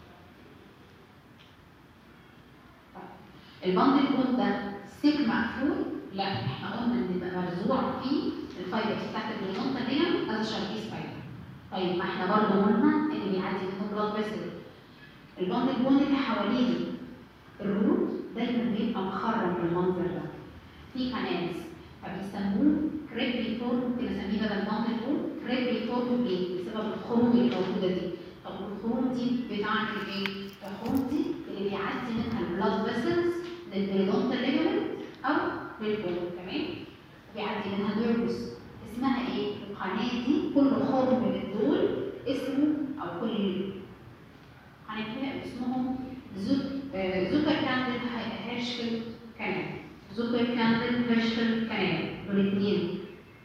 الباندل بون ده سيك مقفول؟ لا، احنا قلنا ان بقى مرزوع فيه الفايبرز بتاعت البريدونتال ليجامنت از شاركيز فايبر. طيب ما احنا برضه قلنا ان بيعدي منه بلاد فيسل. الباندل بون اللي حواليه الروت دايما بيبقى مخرم بالمنظر ده، في كانالز، فبيسموه كريبري فورم. ممكن اسميه بدل باندل بون كريبري فورم ليه؟ بسبب الخروم اللي موجوده دي. طب الخروم دي بتعمل ايه؟ الخروم دي اللي بيعدي منها البلاد فيسلز للبريدونتال ليجامنت او للبون. تمام؟ بيعدي منها نيرفس اسمها ايه؟ القناه دي كل خرم من دول اسمه او كل هنكتب اسمهم زوكر كاندل هيرشفيلد كانال. زوكر كاندل هيرشفيلد كانال دول الاثنين.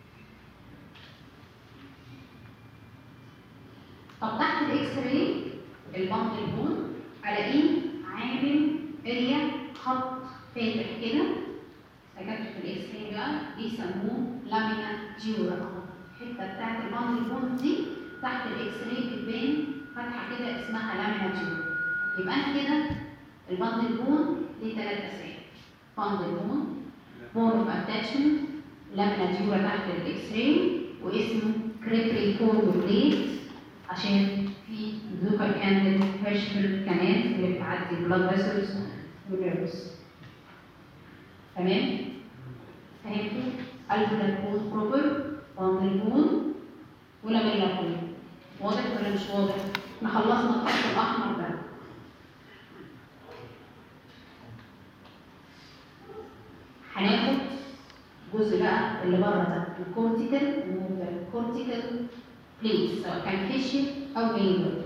طب تحت الاكس راي الباندل بون الاقيه عامل اريا خط فاتح كده، سكتت في الاكس راي بقى بيسموه لامينا جيورا. الحته بتاعت الباندل بون دي تحت الاكس راي بتبان فتحه كده اسمها لامينا جيورا. يبقى انا كده الباندل بون ليه ثلاث اسامي: باندل بون، بون اوف اتاتشمنت، لامينا جيورا تحت الاكس راي، واسمه كريبري كورد بليت عشان في زوكر كاندل هيرشفيلد كانال اللي بتعدي بلاد فيسلز والنيرفس. تمام؟ فهمتوا؟ الفيلر بون بروبر، باندل بون، ولاميلر بون. واضح ولا مش واضح؟ احنا خلصنا الخط الاحمر ده. هناخد الجزء بقى اللي بره ده، الكورتيكال والكورتيكال بليز، سواء كان فيشيال او جينر.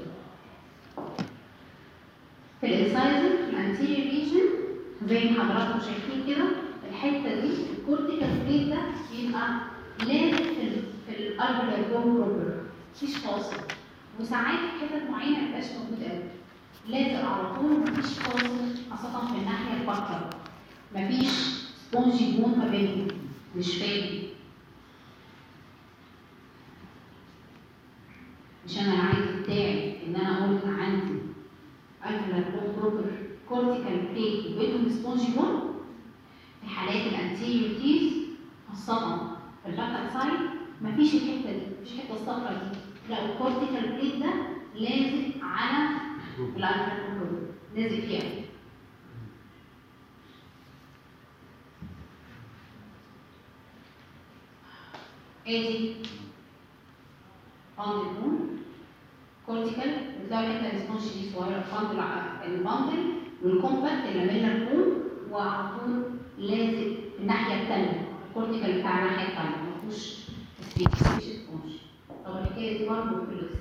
في الانسايزر في الانتيريور ريجن زي ما حضراتكم شايفين كده، الحته دي الكورتيكال بليز ده بيبقى لازق في ال في الالفيولار بون بروبر، مفيش فاصل، وساعات في حتت معينه مبيبقاش موجود قوي، لازق على طول ومفيش فاصل، خاصه في الناحيه البطنه مفيش سبونجي بون ما بينهم، مش فاهم. مش انا العادي بتاعي ان انا اقول عندي الفيولار بون بروبر كورتيكال بليت وبينهم سبونجي بون. في حالات الانتيريور تيز خاصه في الباكال سايد مفيش الحته دي، مفيش الحته الصفراء دي، لا الكورتيكال بليت ده لازق على الالفيولار بون بروبر، لازق فيها. ادي باندل بون كورتيكال، بتلاقي الحته السبونج دي صغيره، باندل الباندل والكومباكت اللاميلر بون، وعلى طول لازق في الناحيه الثانيه، الكورتيكال بتاع الناحيه الثانيه ما فيهوش سبونج. طب الحكايه دي برضه في ال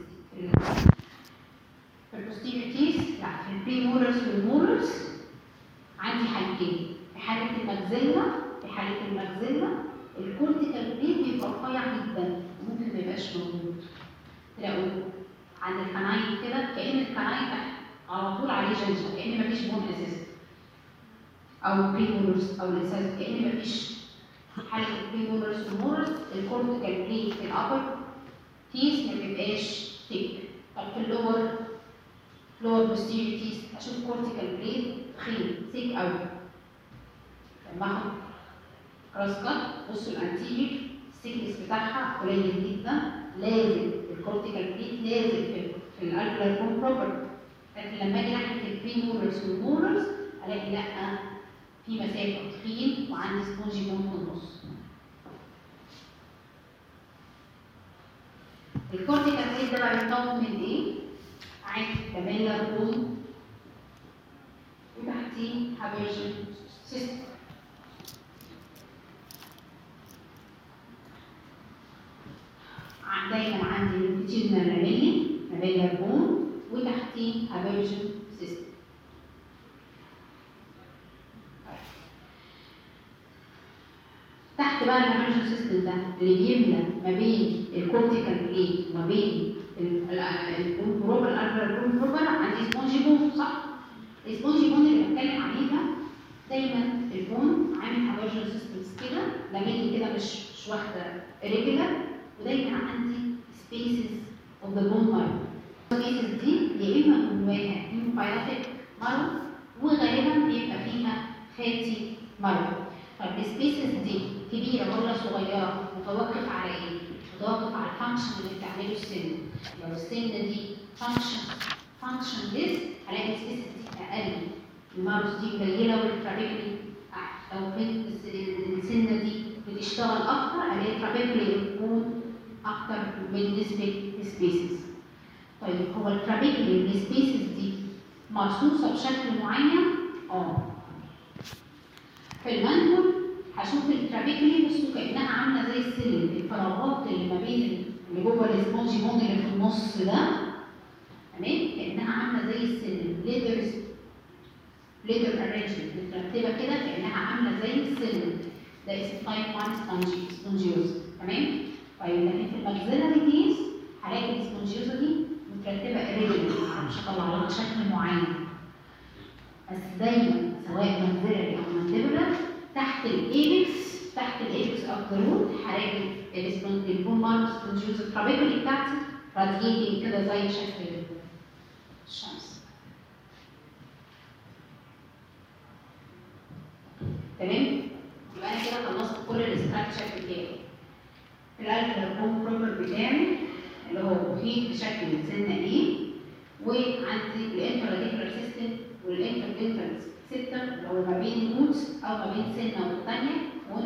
في البوستيريور تيس، لا في البري مولرز والمولرز عندي حالتين، في حاله الماكسيلا في حاله الماكسيلا الكورتيكال بليد بيبقى رفيع جدا وممكن ما يبقاش موجود. تلاقوا عند الكناين كده كأن الكناين تحت على طول عليه جنجة، كأن مفيش بون اساسا. أو بريمولرز أو الاساس كأن مفيش حالة البريمولرز والمولرز، الكورتيكال بليد في الأبر تيس ما بيبقاش ثيك. طب في اللور لور بوستيريور تيس أشوف كورتيكال بليد تخين ثيك أوي. لما آخد كروس كات بصوا الانتيريور السيكنس بتاعها قليل جدا، لازم الكورتيكال بليد لازم في في الالفيولار بون بروبر. لكن لما اجي ناحيه البريمولرز والمولرز الاقي لا في مسافه تخين وعندي سبونجي بون في النص. الكورتيكال بليد ده بقى بيتكون من ايه؟ عندي لاميلر بون وتحتيه هافيرجن سيستم. دايما عندي لونجيتيودنال لاميلي لاميلر بون وتحتيه هافيرجن سيستم. تحت بقى الهافيرجن سيستم ده اللي بيملى ما بين الكورتيكال بليد وما بين البون بروبر الالفيولار بون بروبر عندي سبونجي بون، صح؟ السبونجي بون اللي بتكلم عليه ده دايما البون عامل هافيرجن سيستمز كده لاميلي كده، مش مش واحده ريجولار، ودايما عندي سبيسز اوف ذا بون مارو. السبيسز دي يا اما جواها هيموبايوتيك مارو وغالبا بيبقى فيها فاتي مارو. طب السبيسز دي كبيره ولا صغيره؟ متوقف على ايه؟ متوقف على الفانكشن اللي بتعمله السن. لو السن دي فانكشن فانكشن ليس هلاقي السبيسز دي اقل، الماروس دي قليله والترابيكلي لو كانت السنه دي بتشتغل اكتر الاقي الترابيكلي بتكون اكتر بالنسبه للسبيسز. طيب هو الترابيكلي السبيسز دي مرصوصه بشكل معين؟ اه. في المانجول هشوف الترابيكلي بصوا كانها عامله زي السلم، الفراغات اللي ما بين اللي جوه السبونجي بون اللي في النص ده تمام، كانها عامله زي السلم، ليدر ليدر ارينجمنت مترتبه كده كانها عامله زي السلم. ده اسمه تايب واحد سبونجي سبونجيوزا، تمام؟ طيب لكن في الماكسيلاري تيز هلاقي السبونجيوزا دي مترتبه اريجولار، معرفش اطلع لها شكل معين، بس دايما سواء ماكسيلاري او مانديبولار تحت الايبكس تحت الايبكس اوف ذا روت هلاقي البون مارو سبونجيوزا الترابيكولي بتاعتي راديتنج كده زي شكل الشمس. تمام؟ يبقى انا كده خلصت كل الاستراكشر بتاعي. الالفيولار بون بروبر بتاعي اللي هو محيط بشكل سنه ايه، وعندي الانتراديكولار سيستم والانتردنتال سيستم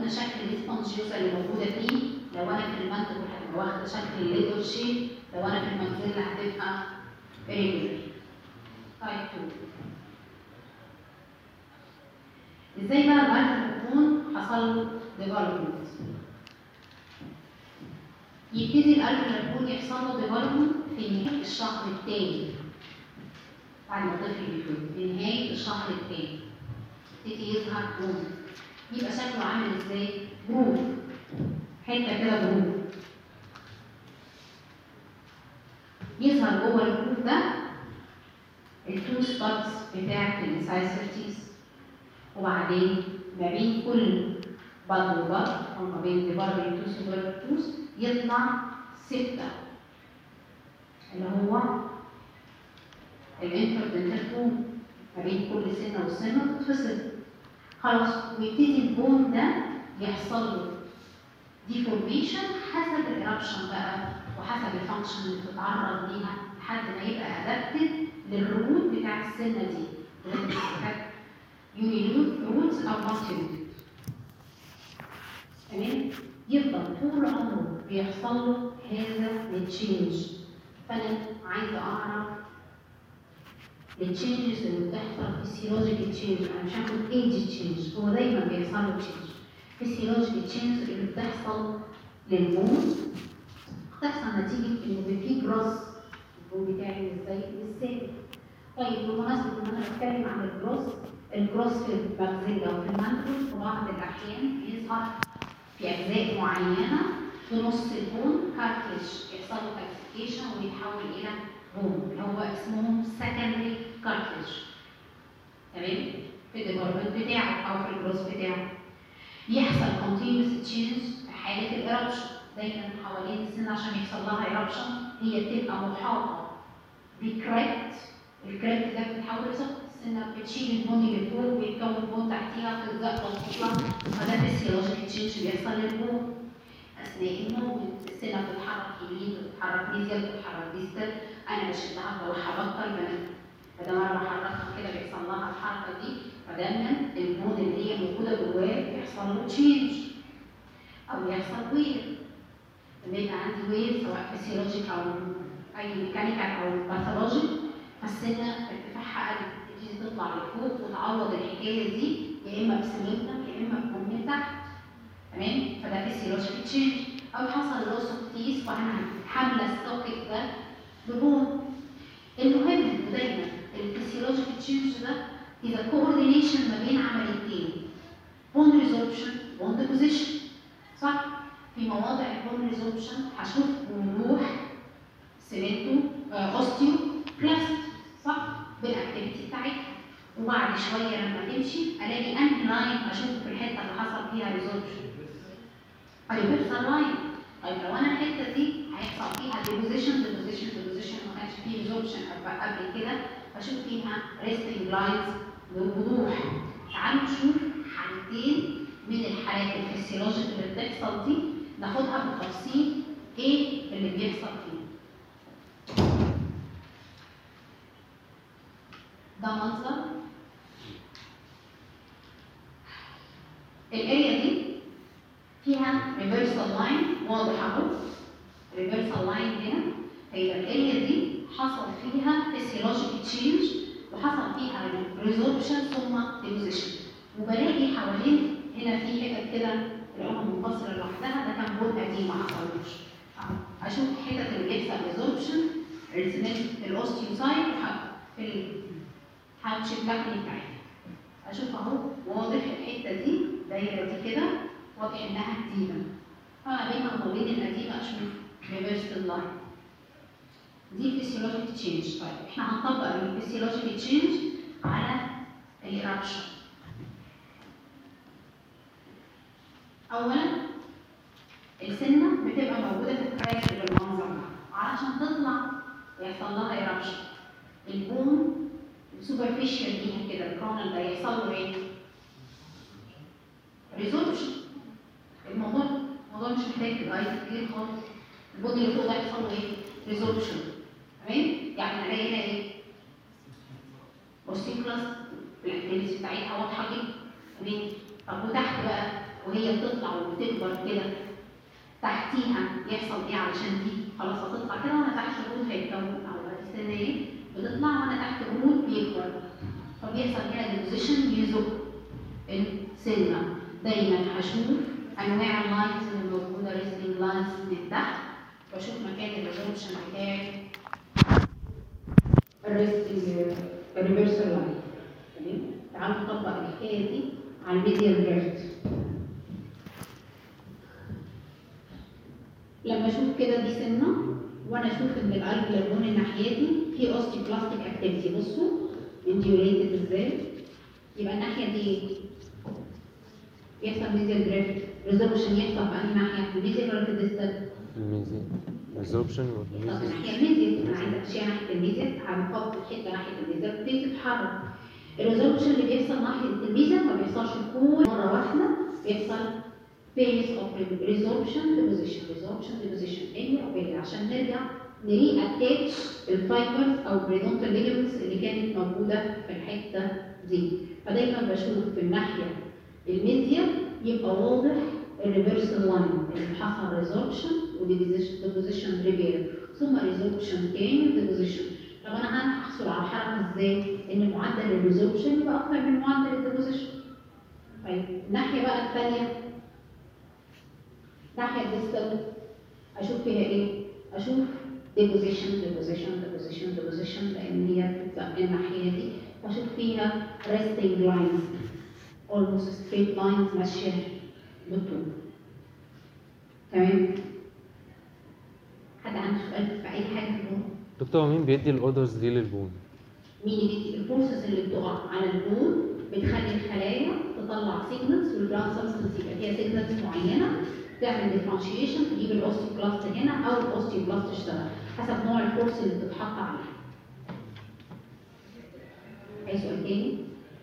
قلنا شكل الاسبونجيوزا اللي موجوده فيه، لو انا في المنتج هتبقى واخده شكل الليتر شيب، لو انا في المنزل هتبقى ريجولر. تايب اتنين. ازاي بقى الالفا حصل له ديفلوبمنت؟ يبتدي الالفا يحصل له ديفلوبمنت في نهايه الشهر الثاني بعد ما الطفل بيتولد، في نهايه الشهر الثاني يبتدي يظهر جروف. يبقى شكله عامل ازاي؟ جروف، حته كده جروف يظهر جوه الجروف ده التو ستارز بتاعت الانسايسرتيز، وبعدين ما بين كل باد وباد او ما بين ديفاربل توس وديفاربل توس يطلع سته اللي هو الانتردنتال بون، ما بين كل سنه والسنه تتفصل خلاص، ويبتدي البون ده يحصل له ديفورميشن حسب الارابشن بقى وحسب الفانكشن اللي بتتعرض ليها لحد ما يبقى ادابتد للرود بتاع السنه دي. يوني رودز او مالتي. تمام؟ يفضل طول عمره بيحصل له هذا التشينج. فانا عايزه اعرف التشينجز اللي بتحصل فيسيولوجيكال تشينج، انا مش هاخد ايدج تشينج، هو دايما بيحصل له تشينج. فيسيولوجيكال تشينج اللي بتحصل للبون بتحصل نتيجه انه في جروس، البون بتاعي ازاي ازاي. طيب بمناسبه ان انا بتكلم عن الجروس، الجروس في المغزله وفي المنتل في بعض الاحيان بيظهر في اجزاء معينه في نص البون كارتلج، يحصل له كالسيفيكيشن ويتحول الى بون اللي هو اسمه سكندري كارتلج. تمام؟ في الديفلوبمنت بتاعه او في الجروس بتاعه يحصل كونتينوس تشينج في حاله الارابشن. دايما حوالين السن عشان يحصل لها ايرابشن هي بتبقى محاطه بكريبت، الكريبت ده بتتحول لسقط، السنه بتشيل البون اللي فوق ويتكون بون تحتيها تتزق وتطلع، فده فيسيولوجيكال تشينج بيحصل للبون اثناء النوم. السنه بتتحرك يمين بتتحرك ميزيال بتتحرك ديستال، انا بشدها بوحركها البنات، فده مره بحركها كده بيحصل لها الحركه دي، فدايما البون اللي هي موجوده جواه بيحصل له تشينج او يحصل وير. لما يبقى عندي وير سواء فيسيولوجيك او اي ميكانيكال او باثولوجيك، فالسنه ارتفاعها قل تبتدي تطلع لفوق وتعوض الحكايه دي يا اما بسمنتها يا اما ببون تحت. تمام؟ فده فيسيولوجيك تشينج. او حصل لوس اوف تيس وانا حامله السوكت ده ببون. المهم دايما الفيسيولوجيك تشينج ده اذا كوردينيشن ما بين عمليتين، بون ريزوربشن بون ديبوزيشن، صح؟ في مواضع البون ريزوربشن هشوف وضوح سيمنتو اوستيو بلاست، صح؟ بالاكتيفيتي بتاعتها، وبعد شويه لما تمشي الاقي انهي لاين اشوفه في الحته اللي حصل فيها ريزوربشن. هيحصل لاين. طيب لو انا الحته دي هيحصل فيها ديبوزيشن ديبوزيشن ديبوزيشن ما كانش فيه ريزوربشن قبل كده، بشوف فيها ريستنج لاينز بوضوح. تعالوا نشوف حالتين من الحالات الفسيولوجيك اللي بتحصل دي ناخدها بالتفصيل ايه اللي بيحصل فيها. ده منظر الاريا دي فيها ريفرسال لاين واضح اهو، ريفرسال لاين هنا، هيبقى الاريا دي حصل فيها فيسيولوجيك تشينج وحصل فيها ريزوربشن ثم ديبوزيشن، وبلاقي حوالين هنا في حتت كده تلاقوها منفصله لوحدها، ده كان بون قديم ما حصلوش. اشوف الحتت اللي بيحصل ريزوربشن رسمت الاوستيوسايت في الحاتش بلاكني بتاعتها، اشوف اهو واضح الحته دي دايره دي كده واضح انها قديمه، فما بينها وبين القديمه اشوف ريفرسال لاين. دي فيسيولوجيك تشينج. طيب احنا هنطبق الفيسيولوجيك تشينج على الإرابشن. اولا السنه بتبقى موجوده في الكراش بالمنظر ده، علشان تطلع ويحصل لها إرابشن البون السوبرفيشال دي كده الكرونال ده يحصل له ايه؟ ريزوربشن. الموضوع الموضوع مش محتاج تبقى عايز كتير خالص، البون اللي فوق ده يحصل له ايه؟ ريزوربشن. تمام؟ يعني هنلاقي هنا ايه؟ اوستيوكلاست الاكتيفيتي بتاعتها واضحه جدا. تمام؟ طب وتحت بقى وهي بتطلع وبتكبر كده تحتيها يحصل ايه علشان دي خلاص هتطلع كده وانا تحت الروت هيتكون او السنه ايه بتطلع وانا تحت الروت بيكبر فبيحصل هنا ديبوزيشن يزق السنه. دايما هشوف انواع اللاينز اللي موجوده ريستنج لاينز من تحت واشوف مكان الريزولوشن بتاعي الريستنج الريفرسال لاين. تمام تعالوا نطبق الحكايه دي على الميديال جرافت. لما اشوف كده دي سنه وانا اشوف ان الالفيولار بون الناحيه دي في اوستيوبلاستيك اكتيفيتي بصوا انديوليتد ازاي يبقى الناحيه دي يحصل ميديال جرافت ريزولوشن يحصل في انهي ناحيه الميديال ولا في الديستال؟ الميزي ريزوربشن والميزي الناحيه الميديال انا عايزه اشيل ناحيه الميديال هنحط حته ناحيه الميديال تبتدي تتحرك. الريزولوشن اللي بيحصل ناحيه الميديال ما بيحصلش كل مره واحده بيحصل phase of resorption deposition resorption deposition ايه او عشان نرجع نري اتاتش الفايبرز او بريدونتال ليجمنتس اللي كانت موجوده في الحته دي. فدايما بشوف في الناحيه الميديال يبقى واضح الريفرسال لاين اللي حصل ريزوربشن وديبوزيشن ريبير ثم ريزوربشن تاني وديبوزيشن. طب انا هحصل على الحركه ازاي؟ ان معدل الريزوربشن يبقى اكتر من معدل الديبوزيشن. طيب الناحيه بقى الثانيه ناحيه الديستال اشوف فيها ايه؟ اشوف deposition deposition deposition deposition لان هي الناحيه دي اشوف فيها resting lines almost straight lines ماشيه بالطول. تمام؟ حد عنده سؤال في اي حاجه في البون؟ دكتور مين بيدي الاوردرز دي للبون؟ مين اللي بيدي الفورسز اللي بتقع على البون بتخلي الخلايا تطلع سيجنالز والجراوند سبستنس يبقى فيها سيجنالز معينه تعمل ديفرنشيشن تجيب الاوستيوبلاست هنا او الاوستيوبلاست تشتغل حسب نوع الفورس اللي بتتحط عليها. اي سؤال تاني؟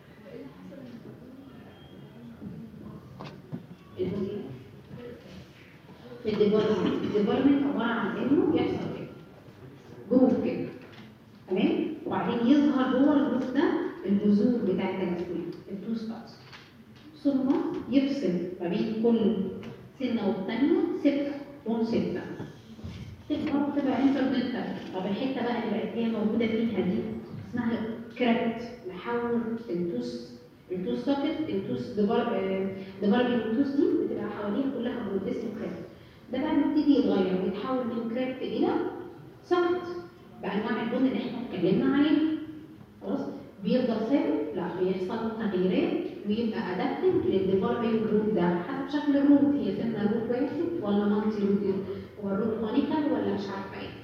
الديفلوبمنت الديفلوبمنت عباره عن انه يحصل كده جروب كده تمام وبعدين يظهر جوه الجروب ده الجذور بتاعت الاسنان التو ستارز ثم يفصل ما بين كل سنه والثانيه سته بون سته تكبر وتبقى انترنتال. طب الحته بقى اللي بقت هي موجوده فيها دي اسمها كرابت نحول التوس التوس سوكت التوس ديفلوبينج التوس دي بتبقى حواليها كلها جروب اسمه كرابت. ده بقى بيبتدي يتغير ويتحول من كرابت الى سوكت بانواع البون اللي احنا اتكلمنا عليه. خلاص بيفضل ثابت؟ لا بيحصل تغييرات ويبقى ادابتنج للديفلوبينج جروب ده حسب شكل الروت هي سنه روت واحد ولا مالتي روت هو الروت كونيكال ولا مش عارفه ايه.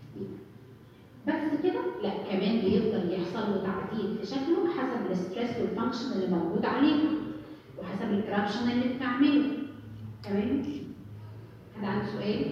بس كده لا كمان بيفضل يحصل له تعديل في شكله حسب الستريس والفانكشن اللي موجود عليه وحسب الكرابشن اللي بتعمله. تمام؟ حد عنده سؤال؟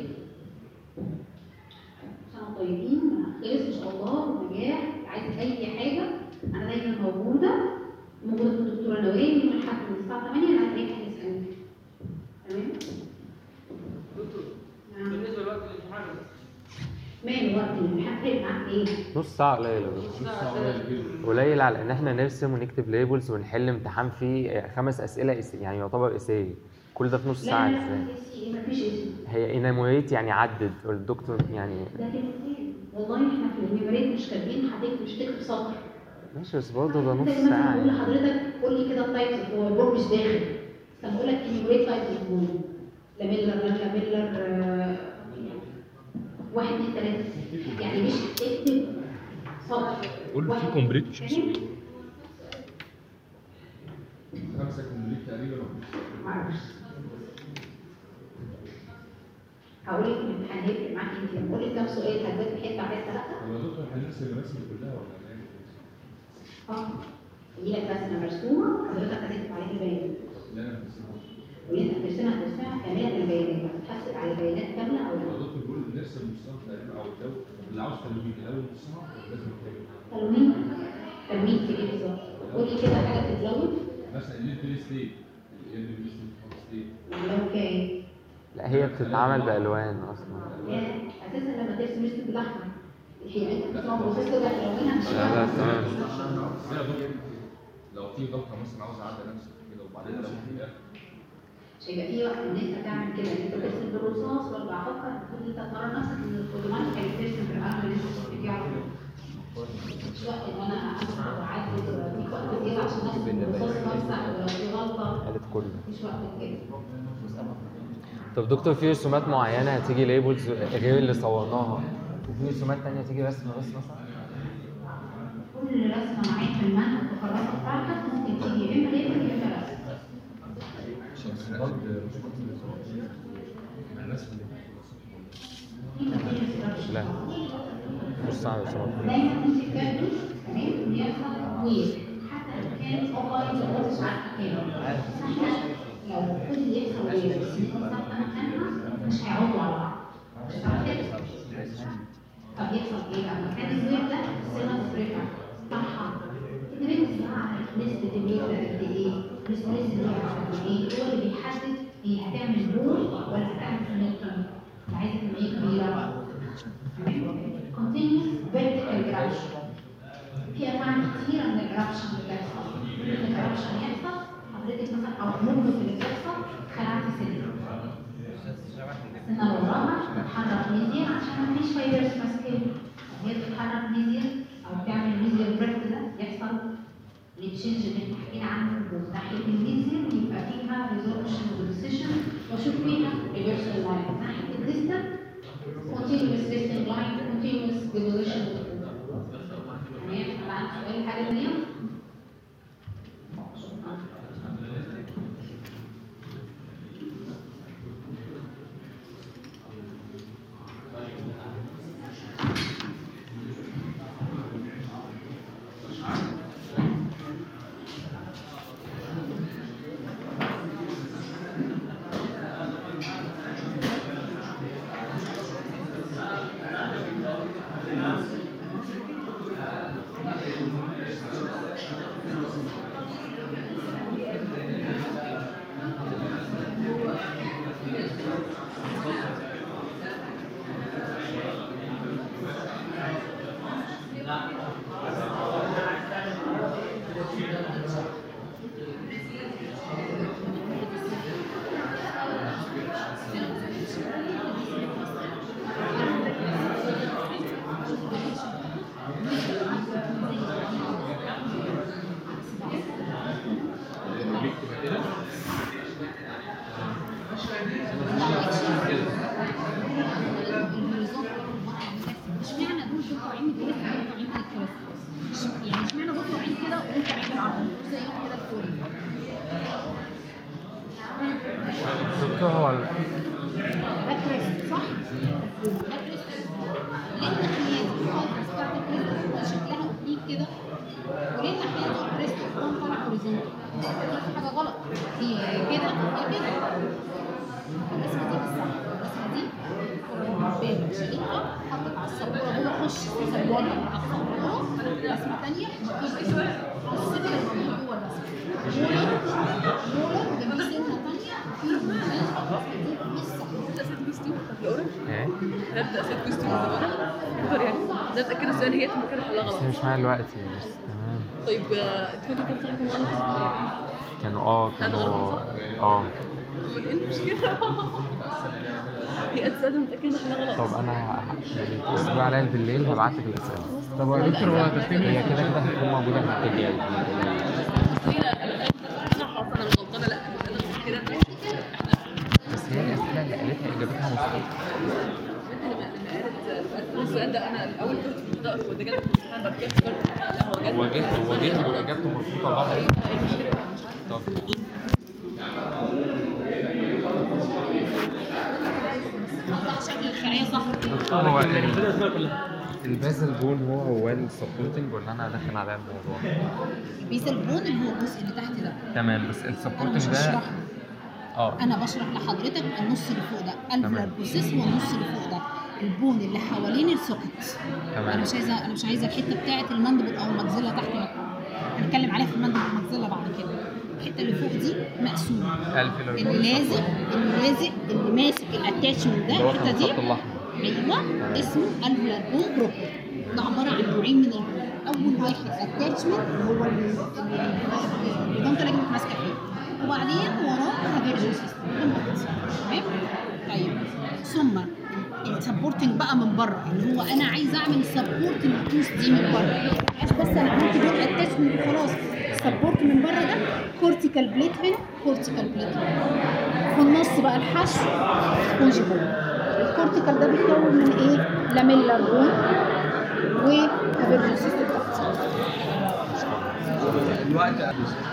سنة طيبين خلص ان شاء الله ونجاح. عايز اي حاجه انا دايما موجوده موجوده في الدكتوره نوال يوم الاحد من الساعه ثمانية لغايه اي حاجه يسالني. تمام؟ دكتور نعم. بالنسبه لوقت الامتحان ماله وقت الامتحان فرق معاك ايه؟ نص ساعة قليل يا دكتور. قليل على ان احنا نرسم ونكتب ليبلز ونحل امتحان فيه خمس اسئله إس... يعني يعتبر اساي كل ده في نص ساعه لا ازاي؟ لا لا مفيش اسم. هي اناموريت يعني عدد الدكتور يعني ده كلمتين والله احنا في النيميريت مش كاتبين هتكتب مش تكتب سطر. ماشي بس برضه ده نص مثلا ساعه بقول يعني. لحضرتك قول لي كده التايبس هو البور مش داخل. طب بقول لك النيميريت تايبس البور لاميلر لاميلر آه، واحد اثنين ثلاثه يعني مش هتكتب سطر. قول له في واحد. كومبليت مش فاهم؟ خمسه كومبليت تقريبا معرفش. هقول لك الامتحان هيفرق معاك انت لما اقول لك كام سؤال هتذاكر حته حته لا؟ طب يا دكتور هنرسم الرسمه كلها ولا هنعمل ايه؟ اه يجي لك رسمه مرسومه حضرتك هتكتب عليها البيانات. لا انا هرسمها. واللي انت هترسمها هترسمها كامله البيانات هتحسب على البيانات كامله او يا لا؟ دكتور بيقول نرسم نصها تقريبا او لو اللي عاوز تلوين الاول نصها لازم يتكلم. تلوين تلوين في ايه بالظبط؟ قول لي كده حاجه تتلون مثلا الانتري ستيت الانتري ستيت لو كان لا هي بتتعمل بالوان اصلا. يا اساسا لما ترسم رسم بالاحمر هي انت بتسمع بروسيس كده تلونها مش لا لا تمام. يا دكتور لو في غلطه مثلا عاوز اعدل نفسي كده وبعدين لو في مش هيبقى في وقت ان انت تعمل كده، ان انت ترسم بالرصاص وارجع افكر، المفروض انت تمرن نفسك ان الاوتوماتيك هيترسم في القلب اللي انت شفت فيه على طول. مش وقت ان انا ادخل واعدي دي وقت زياده عشان ارسم بالرصاص وامسح ولو في غلطه قالت كله. مش وقت كده. طب دكتور في رسومات معينه هتيجي ليبلز غير اللي صورناها، وفي رسومات تانية هتيجي رسمه بس مثلا؟ كل رسمه معاك في المنهج في الكراسه بتاعتك ممكن تيجي يا اما ليبل يا اما رسم. لا مش صعب رسومات. دايما تمسك كابل تمام بيحصل تطوير حتى لو كان اوفلاين ما كنتش عارفه كام. احنا لو فضل يحصل وير بس نكون ثابته مكانها مش هيعودوا على بعض. مش هتعرف تكسب. طب يحصل ايه بقى؟ مكان الوير ده السنه تترفع صح. الدرينز بقى على نسبه الوير ده قد ايه؟ نسبه الوير قد ايه؟ هو اللي بيحدد هي هتعمل بول ولا هتعمل نيوتن. عايزه كميه كبيره. continuous vertical graption. في انواع كتيره من الجرابشن بتحصل. الجرابشن يحصل حضرتك مثلا او الموفمنت اللي بتحصل خلعت سنه. السنه وراها بتتحرك ميزيا عشان مفيش فايبرز ماسكين. هي بتتحرك ميزيا او بتعمل ميزيا بريك ده يحصل التشينج اللي احنا حكينا عنه من ناحيه الميزيا يبقى فيها ريزولوشن وديسيشن واشوف فيها ريفرسال لاين. ناحيه الديستنس continuous resting line, continuous devolution. تمام؟ طبعا سؤال حاجة تانية؟ دكتور هو ال- باكريست صح؟ باكريست ليه الناحية دي الباكريست بتاعت الكريست شكلها اوبليك كده وليه الناحية دي الكريست بتكون طالع هوريزونتال؟ في حاجة غلط هي كده هي كده الرسمة دي مش صح الرسمة دي باب شريحة حطت على السبورة جوه خش سبورة على السبورة رسمة تانية مفيش السبورة اللي موجودة جوه الرسمة مولر مولر جنبيه سنة تانية في ايه؟ نبدا ست كوستيوم ده يعني ده متاكده السؤال هي ممكن احلها بس غلط. مش معايا الوقت يعني بس تمام. طيب انت كنت بتعرفوا غلط كانوا اه كانوا اه انت مش كده هي اسئله متاكده احلها غلط. طب انا ه- يعني اتصل عليا بالليل هبعت لك الاسئله. طب يا دكتور هو تفهيم هي كده كده هتكون موجوده في البي دي اف. انا عارفه انا غلطانه لا انا كده بس هي الاسئله اللي قالتها اجابتها مظبوطه. السؤال ده انا الاول كنت بدات وده جت في الامتحان بعد كده افتكرت لا هو جت هو جه هو جه واجابته مظبوطه بعض. طب شكل الخلايا صح دكتور هو ال- البازل بون هو هو السبورتنج ولا انا داخل على الموضوع؟ البيزل بون اللي هو الجزء اللي تحت ده تمام بس انا مش السبورتنج ده هشرحه اه انا بشرح لحضرتك النص اللي فوق ده الفلار بروسيس والنص اللي فوق ده البون اللي حوالين السوكت. تمام. انا مش عايزه انا مش عايزه الحته بتاعه المندبل او المجزله تحت مكتوب. هنتكلم عليها في المندبل والمجزله بعد كده. الحته اللي فوق دي مقسومه الفيلر اللي لازق اللي لازق اللي ماسك الاتاتشمنت ده اللي هو الحته في دي الخط الاحمر. ايوه اسمه الفلار بون بروبر. ده عباره عن نوعين من البون. اول واحد اتاتشمنت هو اللي البنطه اللي ماسكه فيه وبعدين وراه هافيرجن سيستم. تمام. طيب ثم السبورتنج بقى من بره، اللي هو انا عايز اعمل سبورت للتوث دي من بره، مش بس انا عملت دول اتاشمنت وخلاص. السبورت من بره ده كورتيكال بليت هنا، كورتيكال بليت هنا، في النص بقى الحشو كونجيكال. الكورتيكال ده بيتكون من ايه؟ لاميلار بون وهافيرجن سيستم. الوقت